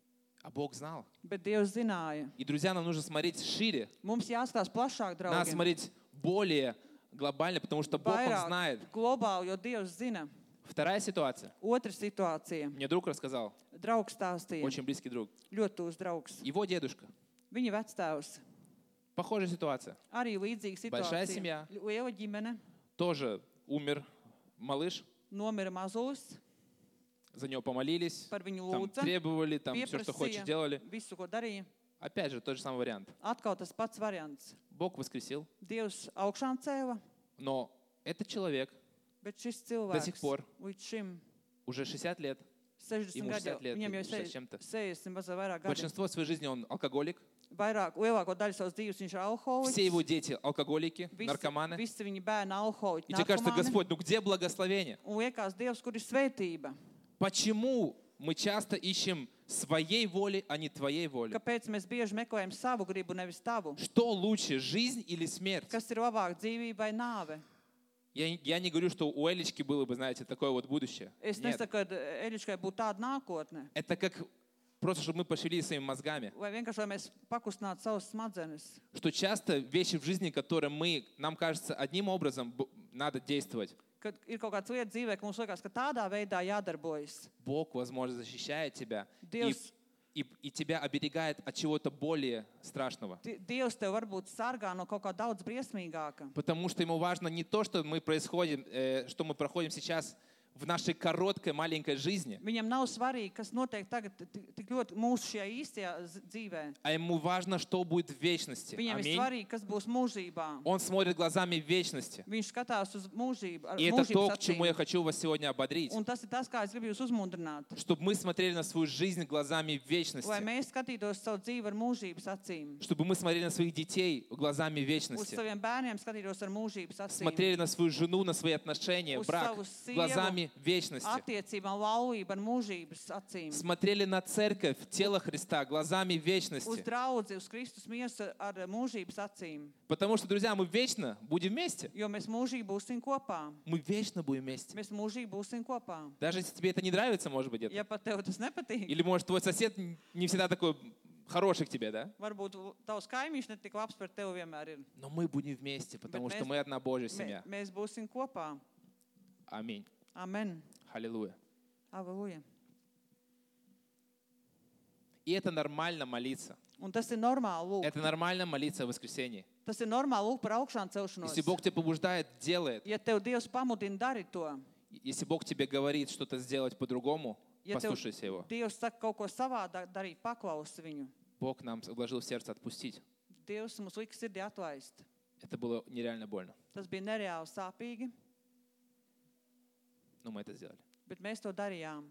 А Бог знал. bet Dievs zināja. И, друзья, нам нужно смотреть шире. Mums jāskatās plašāk, Надо draugi. смотреть более глобально, потому что Бог, Он знает. Vairāk globāli, jo Dievs zina. Вторая ситуация. Otra situācija. Мне друг рассказал, Draugs stāstīja. очень близкий друг. Ļoti tūs draugs. Его дедушка. Viņa vectēvs. Похожая ситуация. Arī līdzīga Большая situācija. семья. Liela ģimene. Тоже умер малыш. Nomira mazulis. За него помолились. Par viņu Там lūdza. требовали, там все, что хочешь, Pieprasīja делали. visu, ko darīja. Опять же, тот же самый вариант. Atkal tas pats variants. Bог воскресил. Dievs augšām cēla, Но этот человек bet šis До сих cilvēks пор. līdz šim уже шестьдесят лет, sešdesmit Ему gadu, šestdesmit lieti, viņam jau šeit čem-то. sešdesmit mazliet vairāk gadu. большинство своей жизни он алкоголик. Vairāk, lielāko daļu savas dzīves viņš ir alkoholiķis. Все его дети алкоголики, Visi, наркоманы. visi viņi bērni alkoholiķi, И тебе кажется, narkomāni. Господь, ну где благословение? Un liekas, Dievs, kur ir svētība. Почему мы часто ищем своей воли, а не твоей воли? Kāpēc mēs bieži meklējam savu gribu, nevis tavu? Что лучше, жизнь или смерть? Kas ir labāk, dzīvība vai nāve? Я, я не говорю, что у Элечки было бы, знаете, такое вот будущее. Es Нет. nesaku, ka Eļiškai būtu tāda nākotne. Это как просто, чтобы мы пошевелили своими мозгами. Vai vienkārši, lai mēs pakustinātu savus smadzenes. Что часто вещи в жизни, которые мы, нам кажется, одним образом б- надо действовать, Kad ir kaut kāds lietas dzīvē, ka mums liekas, ka tādā veidā jādarbojas. Бог, возможно, защищает тебя и, Dievs, и, и тебя оберегает от чего-то более страшного. Di- Dievs tev varbūt sargā no kaut kā daudz briesmīgāka. Потому что ему важно не то, что мы происходим, э, что мы проходим сейчас в нашей короткой маленькой жизни, Viņam nav svarīgi, kas notiek tagad ti- tik ļoti mūsu šajā īstajā z- dzīvē. а ему важно, что будет в вечности. Viņam ir Аминь. svarīgi, kas būs mūžībā. Он смотрит глазами вечности. Viņš skatās uz mūžību, ar И это то, mūžības к чему я acīm. хочу вас сегодня ободрить. Un tas ir tas, kā es gribu jūs uzmundrināt. Чтобы мы смотрели на свою жизнь глазами Lai вечности. mēs skatītos savu dzīvi ar mūžības acīm. Чтобы мы смотрели на своих детей глазами Uz вечности. saviem bērniem skatītos ar mūžības acīm. Смотрели на свою жену, на свои отношения, Uz брак savu sievu, глазами вечности. Attiecībām, laulību ar mūžības acīm. Смотрели на церковь, тело Христа глазами Uz вечности. draudzi, uz Kristus miesu ar mūžības acīm. Потому что, друзья, мы вечно будем вместе. Jo mēs mūžīgi būsim kopā. Мы вечно будем вместе. Mēs mūžīgi būsim kopā. Даже если тебе это не нравится, может быть, это. Ja pat tev tas nepatīk, Или, может, твой сосед не всегда такой хороший к тебе, да? varbūt tavs kaimiņš ne tik labs par tevi vienmēr ir. Но мы будем вместе, потому Bet что mēs- мы одна Божья Mē, семья. mēs būsim kopā. Аминь. Amen. Аллилуйя. Aleluja. И это нормально молиться. Un tas ir normāli lūgt. Это нормально молиться в воскресенье. Tas ir normāli lūgt par augšām celšanos. Если Бог тебя побуждает, делает. Ja tev Dievs pamudina darīt to, Если Бог тебе говорит что-то сделать по-другому, ja tev послушайся Его. Dievs saka kaut ko savādāk darīt, paklausi viņu. Бог нам вложил в сердце отпустить. Dievs mums lika sirdī atlaist. Это было нереально больно. Tas bija nereāli sāpīgi, Но мы это сделали. bet mēs to darījām.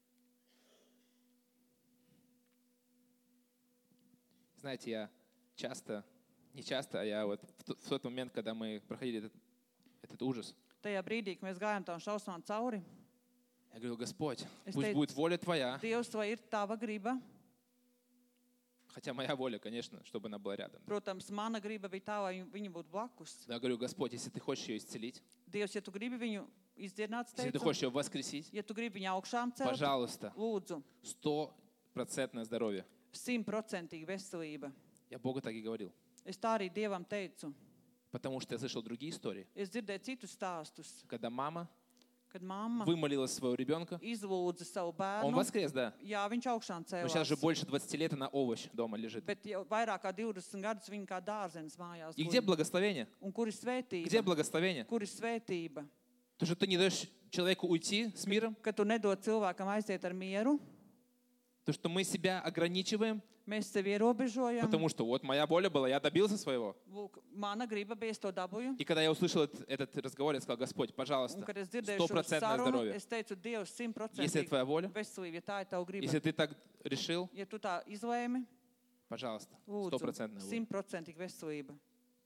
Знаете, я часто, не часто, а я вот в, т- в тот момент, когда мы проходили этот, этот ужас, Tajā brīdī, kad mēs gājām tam šausmām cauri, я говорю, Господь, Es пусть teicu, будет воля Твоя, Dievs, vai ir tava griba? хотя моя воля, конечно, чтобы она была rядом. Protams, mana griba bija tā, lai viņa būtu blakus. Я говорю, Господь, если Ты хочешь ее исцелить, Dievs, ja tu gribi viņu izdziedināt, если Ты teicu, хочешь ее воскресить, ja tu gribi viņu augšām celt, пожалуйста, lūdzu, стопроцентное здоровье. simtprocentīga veselība. Я Богу так и говорил. Es tā arī Dievam teicu. Потому что я слышал другие истории, Es dzirdēju citus stāstus, когда мама kad mamma вымолила своего ребенка. izlūdza savu Он bērnu. воскрес, да. Jā, viņš augšām Но сейчас же cēlās. больше двадцати лет она овощ дома лежит. Bet jau vairāk kā divdesmit gadus viņa kā dārzenis mājās И где guļ. благословение? Un kur ir Где svētība? благословение? Kur ir svētība? То, что ты не даешь человеку уйти с миром, Ka tu nedod cilvēkam aiziet ar mieru, То, что мы себя ограничиваем, Mēs sevi ierobežojam. потому что вот моя воля была, я добился своего. Lūk, mana griba bija, es to dabūju. И когда я услышал этот, этот разговор, я сказал: Господь, Un, пожалуйста, kad es dzirdēju šo стопроцентное sarunu, здоровье. es teicu, Dievs, Если это simtprocentīgi твоя воля, veselība, ja tā ir tava griba. если ты так решил, Ja tu tā izlēmi, пожалуйста, lūdzu, стопроцентная воля. simtprocentīgi veselība.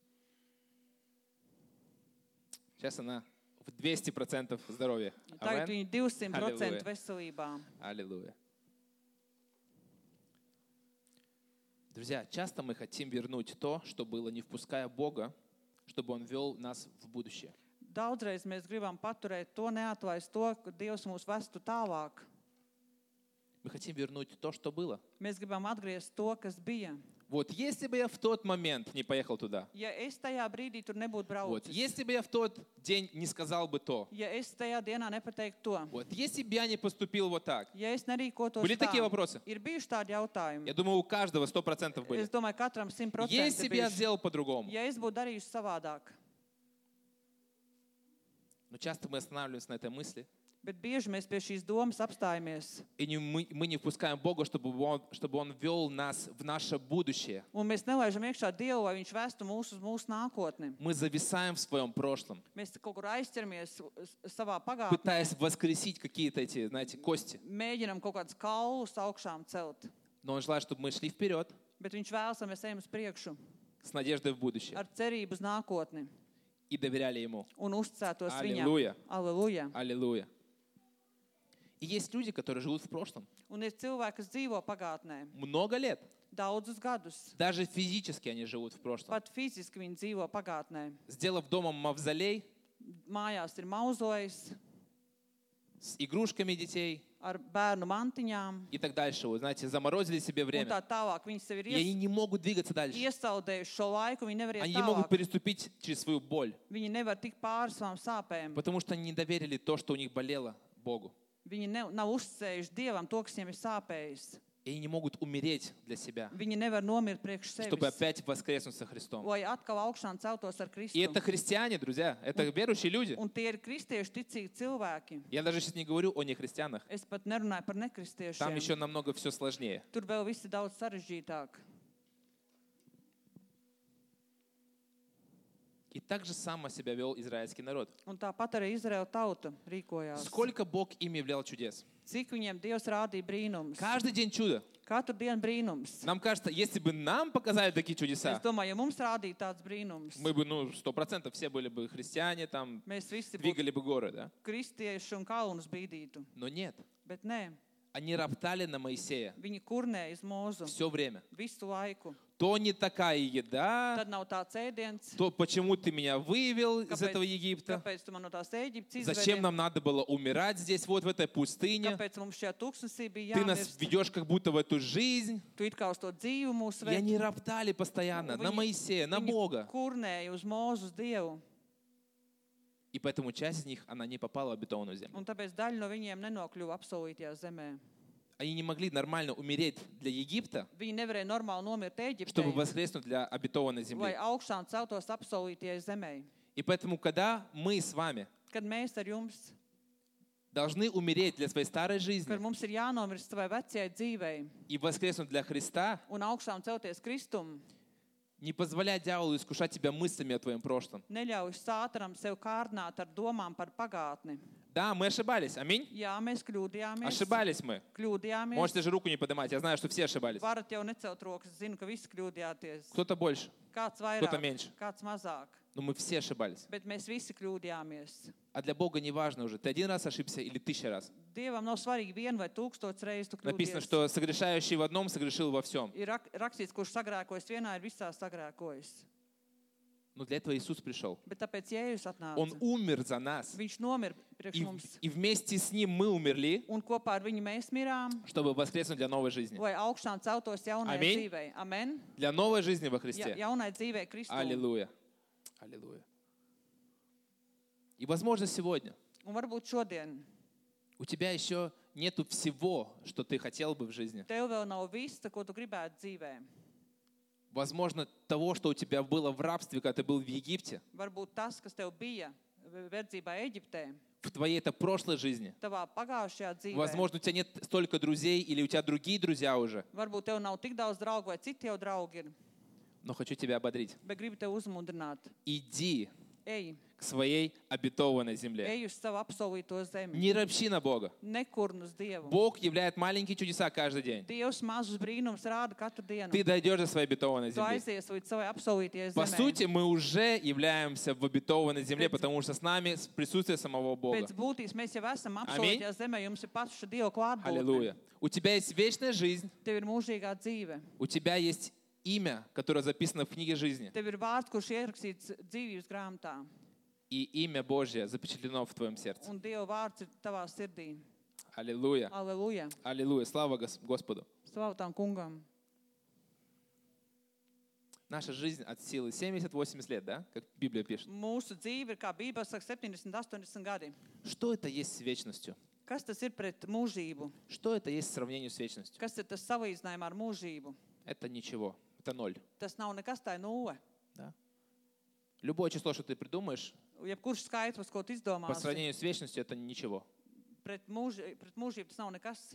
Сейчас она в двести процентов здоровья. Tagad Amen. viņi divsimt procenti Halleluja. veselībā. Аллилуйя. Друзья, часто мы хотим вернуть то, что было, не впуская Бога, чтобы Он вел нас в будущее. Daudzreiz mēs gribam paturēt to, neatlaist to, ka Dievs mūs vestu tālāk. Мы хотим вернуть то, что было. Mēs gribam atgriezt to, kas bija. Вот, если бы я в тот момент не поехал туда, Ja es tajā brīdī tur nebūtu вот, braucis, если бы я в тот день не сказал бы то, ja es tajā dienā nepateiktu to, вот, если бы я не поступил вот так, ja es nerīkotos были tā, такие вопросы? ir bijuši tādi jautājumi. Я думаю, у каждого сто процентов были. Es domāju, katram simt procenti Если бы я bijuši. сделал по-другому. Ja es būtu darījusi savādāk. Но часто мы останавливаемся на этой мысли, Bet bieži mēs pie šīs domas apstājamies. и не, мы, мы не впускаем Бога, чтобы Он, чтобы Он вел нас в наше будущее. Un mēs nelaižam iekšā Dievu, lai Viņš vestu mūs uz mūsu nākotni. Мы зависаем в своем прошлом, Mēs kaut kur aizķeramies savā pagātnē, пытаясь воскресить какие-то эти, знаете, кости. mēģinam kaut kādus kaulus augšām celt. Но Он желает, чтобы мы шли вперед Bet Viņš vēlas, lai mēs ejam uz priekšu с надеждой в будущее ar cerību uz nākotni и доверяли Ему. un uzticētos Аллилуйя. Viņam. Aleluja! Аллилуйя. И есть люди, которые живут в прошлом Un ir cilvēki, kas dzīvo pagātnē много лет. daudzus gadus. Даже физически они живут в прошлом. Pat fiziski viņi dzīvo pagātnē. Сделав домом мавзолей Mājās ir mauzojs с игрушками детей ar bērnu mantiņām и так дальше. Вот, знаете, заморозили себе un tā время. tālāk. Viņi sev ir И они ies, не могут двигаться дальше. iesaldējuši šo laiku, viņi nevar iet Они не могут tālāk. переступить через свою боль, Viņi nevar tikt pāri savām sāpēm. потому что они не доверили то, что у них болело, Богу. Viņi ne, nav uzticējuši Dievam to, kas viņiem ir sāpējis. И они не могут умереть для себя, Viņi nevar nomirt priekš чтобы sevis, опять воскреснуть со Христом. lai atkal augšām celtos ar Kristu. И это христиане, друзья, это верующие люди. Un tie ir kristieši ticīgi cilvēki. Я даже сейчас не говорю о нехристианах. Es pat nerunāju par Там nekristiešiem. еще намного все сложнее. Tur vēl viss ir daudz sarežģītāk. И так же само себя вел израильский народ. Un tāpat arī Izraēla tauta rīkojās. Сколько Бог им являл чудес. Cik viņiem Dievs rādīja brīnums. Каждый день чудо. Katru dienu brīnums. Нам кажется, если бы нам показали такие Es чудеса, domāju, ja mums rādīja tāds brīnums, мы бы, ну, сто процентов все были бы христиане, там, mēs visi būtu двигали бы горы, да? kristieši un kalnus bīdītu. Но нет. Bet nē, Они роптали на Моисея viņi kurnēja uz mūzu все время. visu laiku. То не такая еда, Tad nav tāds ēdiens. то почему ты меня вывел из Kāpēc- этого Египта? Kāpēc tu man no tās Ēģiptes Зачем izvedi? нам надо было умирать здесь, вот в этой пустыне? Kāpēc mums šajā tūkstnesī bija Ты нас jāmirst? ведешь как будто в эту жизнь. Tu it kā uz to dzīvi mūsu И они vedi. роптали постоянно на Моисея, на Бога. Kurnēja uz mūzu, uz Dievu. И поэтому часть из них, она не попала в обетованную землю. Un tāpēc daļa no viņiem nenokļuva apsolītajā zemē. Они не могли нормально умереть для Египта, Viņi nevarēja normāli nomirt чтобы Ēģiptē, воскреснуть для обетованной lai земли. augšām celtos apsolītajai zemē. И поэтому, когда мы с вами Kad mēs ar jums, должны умереть для своей старой kad жизни mums ir jānomirst savai vecajai dzīvei и воскреснуть для Христа, un augšām celties Kristum, не позволяй дьяволу искушать тебя мыслями о твоем прошлом. neļauj sātanam sev kārdināt ar domām par pagātni. Да, мы ошибались. Аминь. Jā, mēs kļūdījāmies. Ошибались мы. Kļūdījāmies. Можете же руку не поднимать. Я знаю, что все ошибались. Varat jau necelt rokas, zinu, ka visi kļūdījāties. Кто-то больше, Kāds кто-то vairāk, меньше. kāds mazāk. Но мы все ошибались. Bet mēs visi kļūdījāmies. А для Бога не важно уже, ты один раз ошибся или тысяча раз. Dievam nav svarīgi vienu vai tūkstots reizes tu Написано, kļūdies. что согрешающий в одном согрешил во всем. Ir rak- rakstīts, kurš sagrēkojas vienā, ir visā sagrēkojas. Но для этого Иисус пришел. Bet tāpēc Jēzus atnāca. Он умер за нас. Viņš nomira priekš И, mums. и вместе с Ним мы умерли, Un kopā ar viņu mēs mirām, чтобы воскреснуть для новой жизни. lai augšām celtos jaunai Amen. dzīvei. Amen. Для новой жизни во Ja, Христе. jaunai dzīvei Kristū. Аллилуйя. Аллилуйя. И, возможно, сегодня Un varbūt šodien у тебя еще нету всего, что ты хотел бы в жизни. tev vēl nav viss, ko tu gribētu dzīvē. Возможно, того, что у тебя было в рабстве, когда ты был в Египте, Varbūt tas, kas tev bija verdzībā Eģiptē, в твоей-то прошлой жизни. tavā pagājušajā dzīvē. Возможно, у тебя нет столько друзей или у тебя другие друзья уже. Varbūt tev nav tik daudz draugu vai citi jau draugi ir, Но хочу тебя ободрить. bet gribu tev uzmundrināt. Иди Ej, к своей обетованной земле. ej uz savu apsolīto zemi. Не ропщи на Бога. Nekurn uz Dievu. Бог являет маленькие чудеса каждый день. Dievs mazus brīnums rāda katru dienu. Ты дойдешь до своей обетованной Tu земли. aizies līdz savai apsolītajai По zemē. сути, мы уже являемся в обетованной земле, потому что с нами присутствие самого Бога. Pēc būtības mēs jau esam Аминь. apsolītajā zemē, jums ir paša Dieva klātbūtne. Аллилуйя. У тебя есть вечная жизнь, Tev ir mūžīgā dzīve. у тебя есть имя, которое записано в книге жизни. Tev ir vārds, kurš ierakstīts dzīvības grāmatā. И имя Божье запечатлено в твоем сердце. Un Dieva vārds ir tavā sirdī. Аллилуйя. Aleluja. Аллилуйя. Слава Гос- Господу. Slavu tam kungam. Наша жизнь от силы семьдесят-восемьдесят лет, да? Как Библия пишет. Mūsu dzīve ir, kā Bībele saka, septiņdesmit, astoņdesmit gadi. Что это есть с вечностью? Kas tas ir pret mūžību? Что это есть в сравнении с вечностью? Kas ir tas salīdzinājumā ar mūžību? Это ничего. Это ноль. Tas nav nekas, tā ir nulle. Да? Любое число, что ты придумаешь, Jebkurš skaitlis, ko tu по izdomāsi, сравнению с вечностью, это ничего. pret, mūži, pret mūžību tas nav nekas.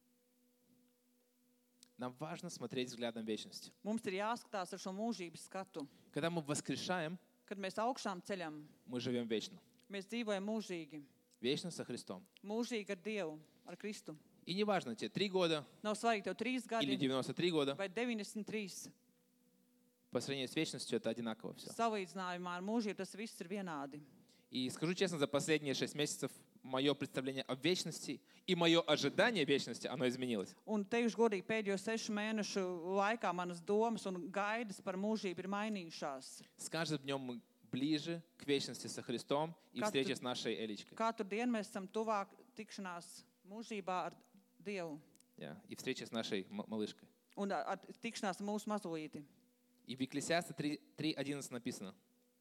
Нам важно смотреть взглядом вечности. Mums ir jāskatās ar šo mūžības skatu. Когда мы воскрешаем, Kad mēs augšām ceļam, мы живем вечно. mēs dzīvojam mūžīgi. Вечно со Христом. Mūžīgi ar Dievu, ar Kristu. И не важно, тебе три года Nav svarīgi tev trīs или gadi девяносто три года. vai deviņdesmit trīs. По сравнению с вечностью это одинаково все. Salīdzinājumā ar mūžību tas viss ir vienādi. И скажу честно, за последние шесть месяцев мое представление о вечности и мое ожидание вечности, оно изменилось. Un teikšu godīgi, pēdējo sešu mēnešu laikā manas domas un gaidas par mūžību ir mainījušās. С каждым днем мы ближе к вечности со Христом и Как встрече ты- с нашей Элечкой. Katru dienu mēs esam tuvāk tikšanās mūžībā ar Dievu Yeah, и встрече с нашей м- малышкой. un ar, ar tikšanās ar mūsu mazulīti. И в Екклесиаста три одиннадцать написано.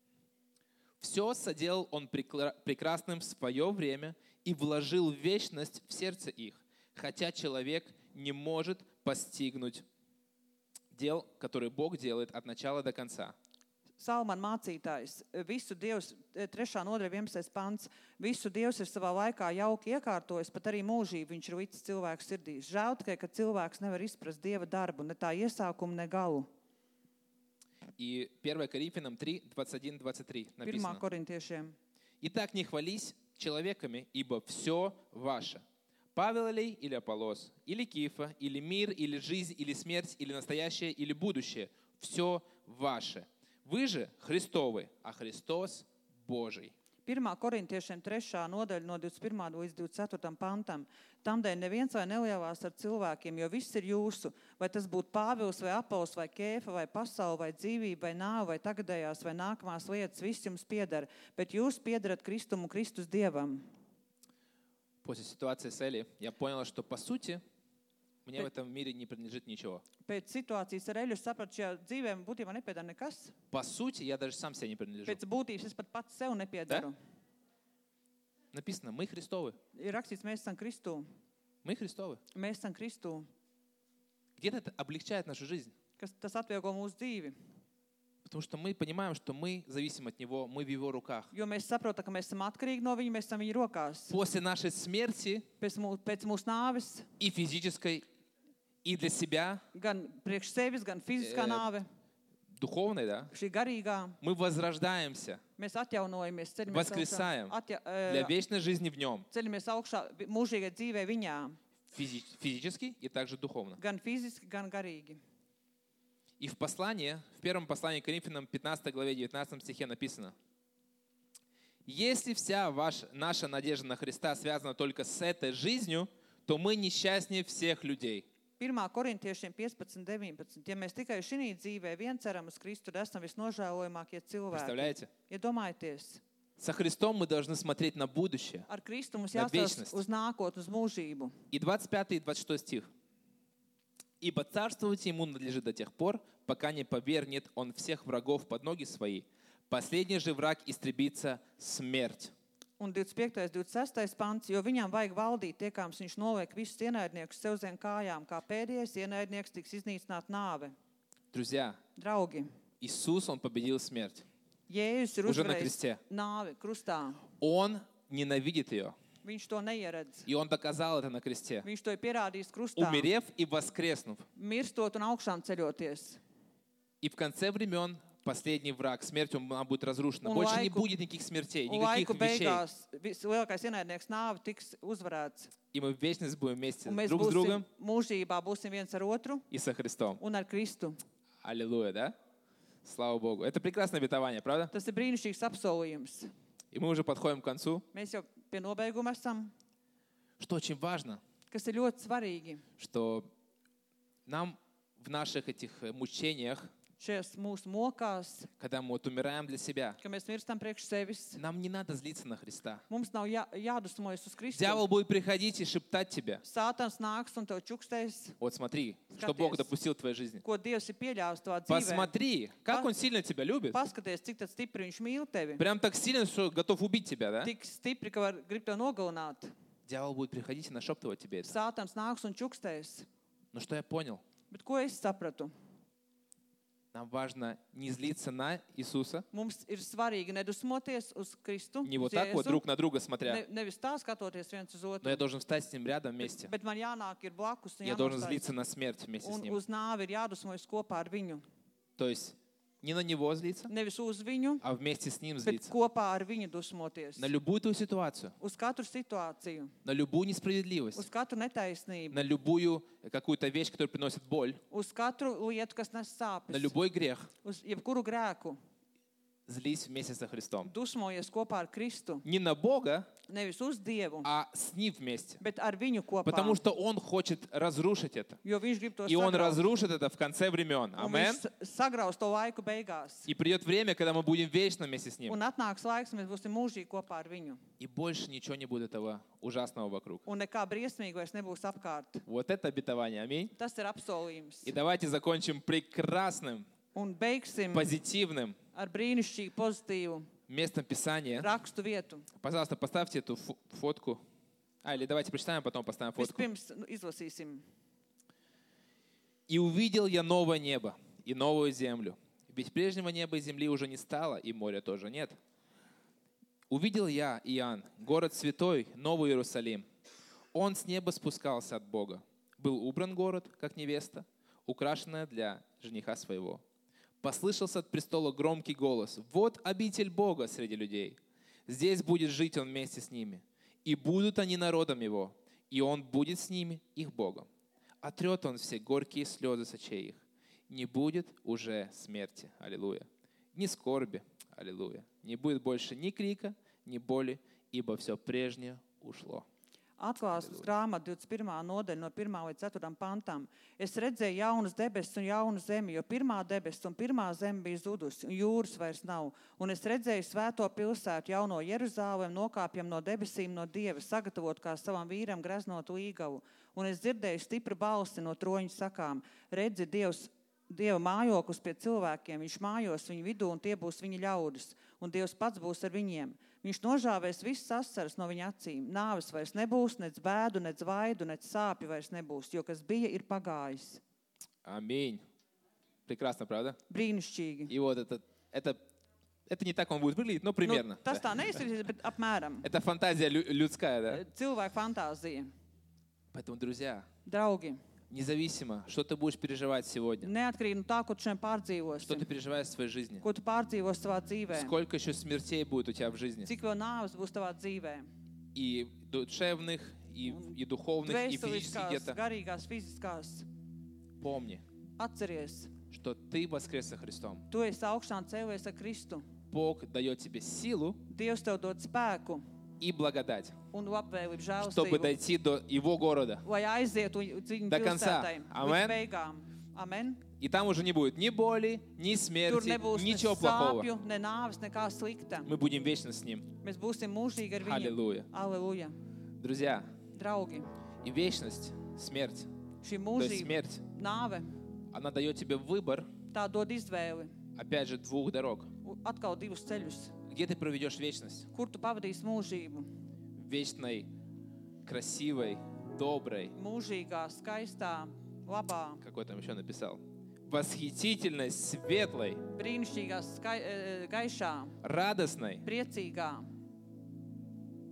«Все соделал Он прекра- прекрасным в свое время и вложил вечность в сердце их, хотя человек не может постигнуть дел, которые Бог делает от начала до конца». Salman mācītājs, visu Dievs, trešā nodaļa, vienpadsmitais pants, visu Dievs ir savā laikā jauki iekārtojis, pat arī mūžību viņš ir licis cilvēku sirdīs. Žēl tikai, ka cilvēks nevar izprast Dieva darbu, ne tā iesākumu, ne galu. И первое Коринфянам три двадцать один двадцать три Pirmā написано. korintiešiem. «Итак, не хвались человеками, ибо все ваше. Павел ли или Аполлос, или Кифа, или мир, или жизнь, или смерть, или настоящее, или будущее. Все ваше. Вы же Христовы, а Христос Божий». Pirmā korintiešiem trešā nodaļa no divdesmit pirmā līdz divdesmit ceturtajam pantam. Tamdēļ neviens vai nelielās ar cilvēkiem, jo viss ir jūsu. Vai tas būtu Pāvils vai Apols vai Kēfa vai pasaule vai dzīvība vai nāve vai tagadējās vai nākamās lietas, viss jums piedara. Bet jūs piedarat Kristum un Kristus Dievam. После ситуации с Элли я понял, что по сути мне в этом мире не принадлежит ничего. Pēc situācijas ar Eļu sapratu, šajā dzīvē būtībā nepiedara nekas. По сути, я даже сам себе не принадлежу. Pēc būtības es pat pats sev nepiedaru. Написано, мы Христовы. Ir rakstīts, mēs esam Kristū. Мы Христовы. Mēs esam Kristū. Где-то это облегчает нашу жизнь. Kas tas atvieglo mūsu dzīvi. Потому что мы понимаем, что мы зависим от Него, мы в Его руках. Jo mēs saprotam, ka mēs esam atkarīgi no viņa, mēs esam viņa rokās. После нашей смерти Pēc, mū, pēc mūsu nāves, и физической, и для себя, gan priekš sevis, gan fiziskā Eh, nāve, духовной, да, šī garīgā, мы возрождаемся mēs atjaunojamies, ceļamies Воскресаем augšā, atja, для eh, вечной жизни в Нем. ceļamies augšā vi- mūžīgai dzīvē viņā, Физи- Физически и также духовно. gan fiziski, gan garīgi. И в послании, в первом послании к Коринфянам, пятнадцатой главе, девятнадцатом стихе написано: «Если вся ваша, наша надежда на Христа связана только с этой жизнью, то мы несчастнее всех людей». Pirmā korintiešiem piecpadsmit, deviņpadsmit. Ja mēs tikai šī dzīvē vien ceram uz Kristu, tad esam visnožēlojamākie cilvēki. Представляете? Iedomājieties, Со Христом мы должны смотреть на будущее. ar Kristu mums На jāsās вечность. uz nākotni, uz mūžību. И двадцать пятый и двадцать шестой стих. «Ибо царствовать ему надлежит до тех пор, пока не повергнет он всех врагов под ноги свои. Последний же враг истребится смерть». Un divdesmit piektais, divdesmit sestais pants, jo viņam vajag valdīt, tiekams viņš noliek visus ienaidniekus sev zem kājām, kā pēdējais ienaidnieks tiks iznīcināt nāve. Друзья, Draugi, Иисус, Он победил смерть. Jēzus ir Уже на uzvarējis кресте. nāvi krustā. Он ненавидит ее. Viņš to neieredz. И он доказал это на кресте. Viņš to ir pierādījis krustā, Умерев и воскреснув. mirstot un augšām ceļoties. И в конце времен последний враг, смерть, он- она будет разрушена. Un Больше не laiku- будет никаких смертей, Un никаких laiku вещей. beigās vislielākais ienaidnieks nāve tiks uzvarēts. И мы в вечность будем вместе Un mēs друг с būsim другом mūžībā būsim viens ar otru и со Христом. un ar Kristu. Аллилуйя, да? Слава Богу. Это прекрасное обетование, правда? Tas ir brīnišķīgs apsolījums. И мы уже подходим к концу. Mēs jau pie nobeiguma esam, Что очень важно, kas ir ļoti svarīgi. что нам в наших этих э, мучениях, Šajās mūsu mokās, когда мы вот умираем для себя, ka mēs mirstam priekš sevis, нам не надо злиться на Христа. mums nav jā, jādusmojas uz Kristu. Дьявол будет приходить и шептать тебе. Sātans nāks un tev čukstēs, Вот смотри, что Бог Skaties. допустил в твоей жизни. ko Dievs ir pieļāvis tavā dzīvē. Посмотри, как Pas- Он сильно тебя любит. Paskaties, cik tad stipri viņš mīl tevi. Прям так сильно, что готов убить тебя, да? Tik stipri, ka var grib tev nogalināt. Дьявол будет приходить и нашептывать тебе это. Sātans nāks un čukstēs. Но что я понял? Bet ko es sapratu? Нам важно не злиться на Иисуса, Mums ir svarīgi nedusmoties uz Kristu, не uz вот так вот Jēzu, друг на друга смотря, ne, nevis tā skatoties viens uz но я otru, должен встать с Ним рядом вместе. bet man jānāk ir blakus un Я должен jānostājas. злиться на смерть вместе с Un Ним. uz nāvi ir jādusmojas kopā ar viņu. То есть не на Него злиться, Nevis uz viņu, а вместе с Ним bet злиться. kopā ar viņu dusmoties. На любую ту ситуацию, Uz katru situāciju, на любую несправедливость, uz katru netaisnību, на любую какую-то вещь, которая приносит боль, uz katru lietu, kas nes на sāpes, любой грех, uz jebkuru grēku. злись вместе со Христом. Dusmojies kopā ar Kristu. Не на Бога, Nevis uz Dievu, а с Ним вместе. bet ar viņu kopā. Потому что Он хочет разрушить это. Jo viņš grib to И Он sagraut. разрушит это в конце времен. Un Амен. viņš sagraus to laiku beigās. И придет время, когда мы будем вечно вместе с Ним. Un atnāks laiks, mēs būsim mūžīgi kopā ar viņu. И больше ничего не будет этого ужасного вокруг. Un nekā briesmīgi vairs nebūs apkārt. Вот это обетование. Аминь. Tas ir apsolījums. И давайте закончим прекрасным, Un beigsim позитивным ar brīnišķīgu, pozitīvu местом Писания. rakstu vietu. Пожалуйста, поставьте эту фо- фотку. А, или давайте прочитаем, а потом поставим фотку. Vispirms nu, izlasīsim. «И увидел я новое небо и новую землю. Ведь прежнего неба и земли уже не стало, и моря тоже нет. Увидел я, Иоанн, город святой, Новый Иерусалим. Он с неба спускался от Бога. Был убран город, как невеста, украшенная для жениха своего. Послышался от престола громкий голос. Вот обитель Бога среди людей. Здесь будет жить Он вместе с ними. И будут они народом Его, и Он будет с ними, их Богом. Отрет Он все горькие слезы с очей их. Не будет уже смерти. Аллилуйя. Ни скорби. Аллилуйя. Не будет больше ни крика, ни боли, ибо все прежнее ушло». Atklāsmes grāmata divdesmit pirmā nodaļa no pirmā līdz ceturtajam pantam. Es redzēju jaunas debesis un jaunu zemi, jo pirmā debesis un pirmā zeme bija zudusi, un jūras vairs nav. Un es redzēju svēto pilsētu, jauno Jeruzālem, nokāpjam no debesīm no Dieva, sagatavot kā savam vīram greznotu līgavu. Un es dzirdēju stipru balsi no troņa sakām: redzi, Dievs, Dieva mājoklis pie cilvēkiem, viņš mājos viņu vidū, un tie būs viņa ļaudis, un Dievs pats būs ar viņiem. Viņš nožāvēs visas asaras no viņa acīm. Nāves vairs nebūs, nec bēdu, nec vaidu, nec sāpju vairs nebūs, jo kas bija, ir pagājis. Аминь. Прекрасно, правда? Brīnišķīgi. И вот это, это, это не так он будет выглядеть, но примерно. Nu, tas Да. tā neizskatās, bet apmēram. Это фантазия лю- людская, да? Cilvēka fantāzija. Поэтому, друзья, Draugi, независимо, что ты будешь переживать сегодня, neatkarīgi no tā, ko tu šodien что ты pārdzīvosi, переживаешь в своей жизни, ko tu pārdzīvosi savā dzīvē, сколько еще смертей будет у тебя в жизни, cik vēl nāves būs tavā dzīvē. и душевных, и, и духовных, и физических Dvēseliskās, где-то, garīgās, fiziskās. помни, Atceries, что ты воскрес со Христом. tu esi augšām cēlies ar Kristu. Бог дает тебе силу Dievs tev dod spēku и благодать, un labvēlību, чтобы žēlastību, дойти до Его города. lai aizietu viņu До конца. pilsētai Amen. līdz beigām. Amen. И там уже не будет ни боли, ни Tur смерти, nebūs ne ничего плохого. sāpju, ne nāves, nekā slikta. Мы будем вечно с Ним. Mēs būsim mūžīgi ar viņu. Аллилуйя. Aleluja. Друзья, Draugi, и вечность, смерть, šī то есть mūžība, смерть, nāve, она дает тебе выбор, tā dod izvēli. опять же, двух дорог. U- Atkal divus ceļus. Где ты проведешь вечность? Kur tu pavadīsi mūžību? Вечной, красивой, доброй, Mūžīgā, skaistā, labā, какой там еще написал, восхитительной, светлой, brīnišķīgā, skai, e, gaišā, радостной, priecīgā,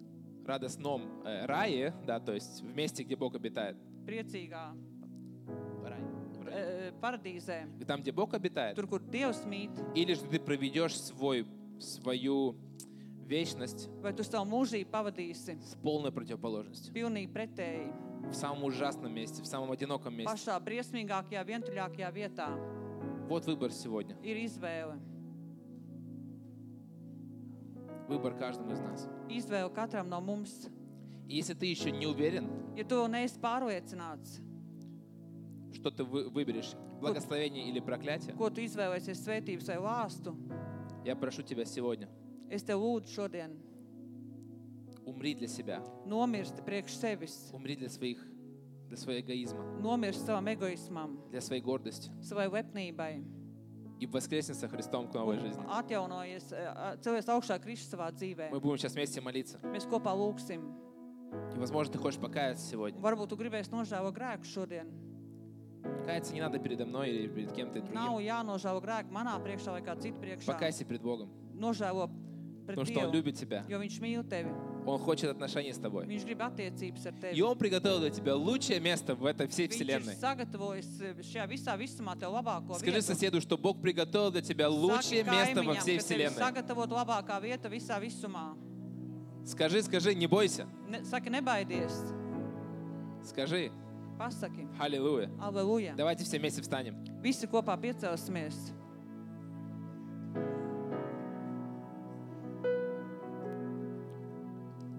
радостном э, рае, да, то есть в месте, где Бог обитает. priecīgā Рай. Рай. e, paradīzē, Там, где Бог обитает. tur, kur Dievs mīt, Или же ты проведешь свой, свою вечность vai tu savu mūžību pavadīsi с полной противоположностью. pilnīgi pretēji, В самом ужасном месте, в самом одиноком месте. pašā briesmīgākajā, vientuļākajā vietā. Вот выбор сегодня. Ir izvēle. Выбор каждому из нас. Izvēle katram no mums. И если ты еще не уверен, Ja tu vēl neesi pārliecināts, что ты вы- выберешь, благословение или проклятие, ko tu izvēlēsies, svētības vai lāstu, я прошу тебя сегодня, es tev lūdzu šodien умри для себя, nomirsti priekš sevis, умри для своих, для своего эгоизма, nomirsti savam egoismam, для своей гордости savai lepnībai, и воскресни со Христом к новой жизни. atjaunojies, eh, celies augšā Kristus savā dzīvē. Мы будем сейчас вместе молиться. Mēs kopā lūgsim. И, возможно, ты хочешь покаяться сегодня. Varbūt tu gribēsi nožēlot grēku šodien. Каяться не надо передо мной или перед кем-то Nav другим. jānožēlo grēku manā priekšā vai kā citu priekšā. Покайся пред Богом, Nožēlo pret потому что Он Dievu, любит тебя. jo Viņš mīl tevi. Он хочет отношений с тобой. Viņš grib attiecības ar tevi. И Он приготовил для тебя лучшее место в этой всей Viņš ir вселенной. sagatavojis šajā visā visumā tev labāko Скажи vietu. соседу, что Бог приготовил для тебя лучшее Saki место во kaimiņam, всей ka tev ir вселенной. sagatavot labākā vieta visā visumā. Скажи, скажи, не бойся. Ne, saki, nebaidies. Скажи. Pasaki. Аллилуйя. Aleluja. Давайте все вместе встанем. Visi kopā piecelsimies.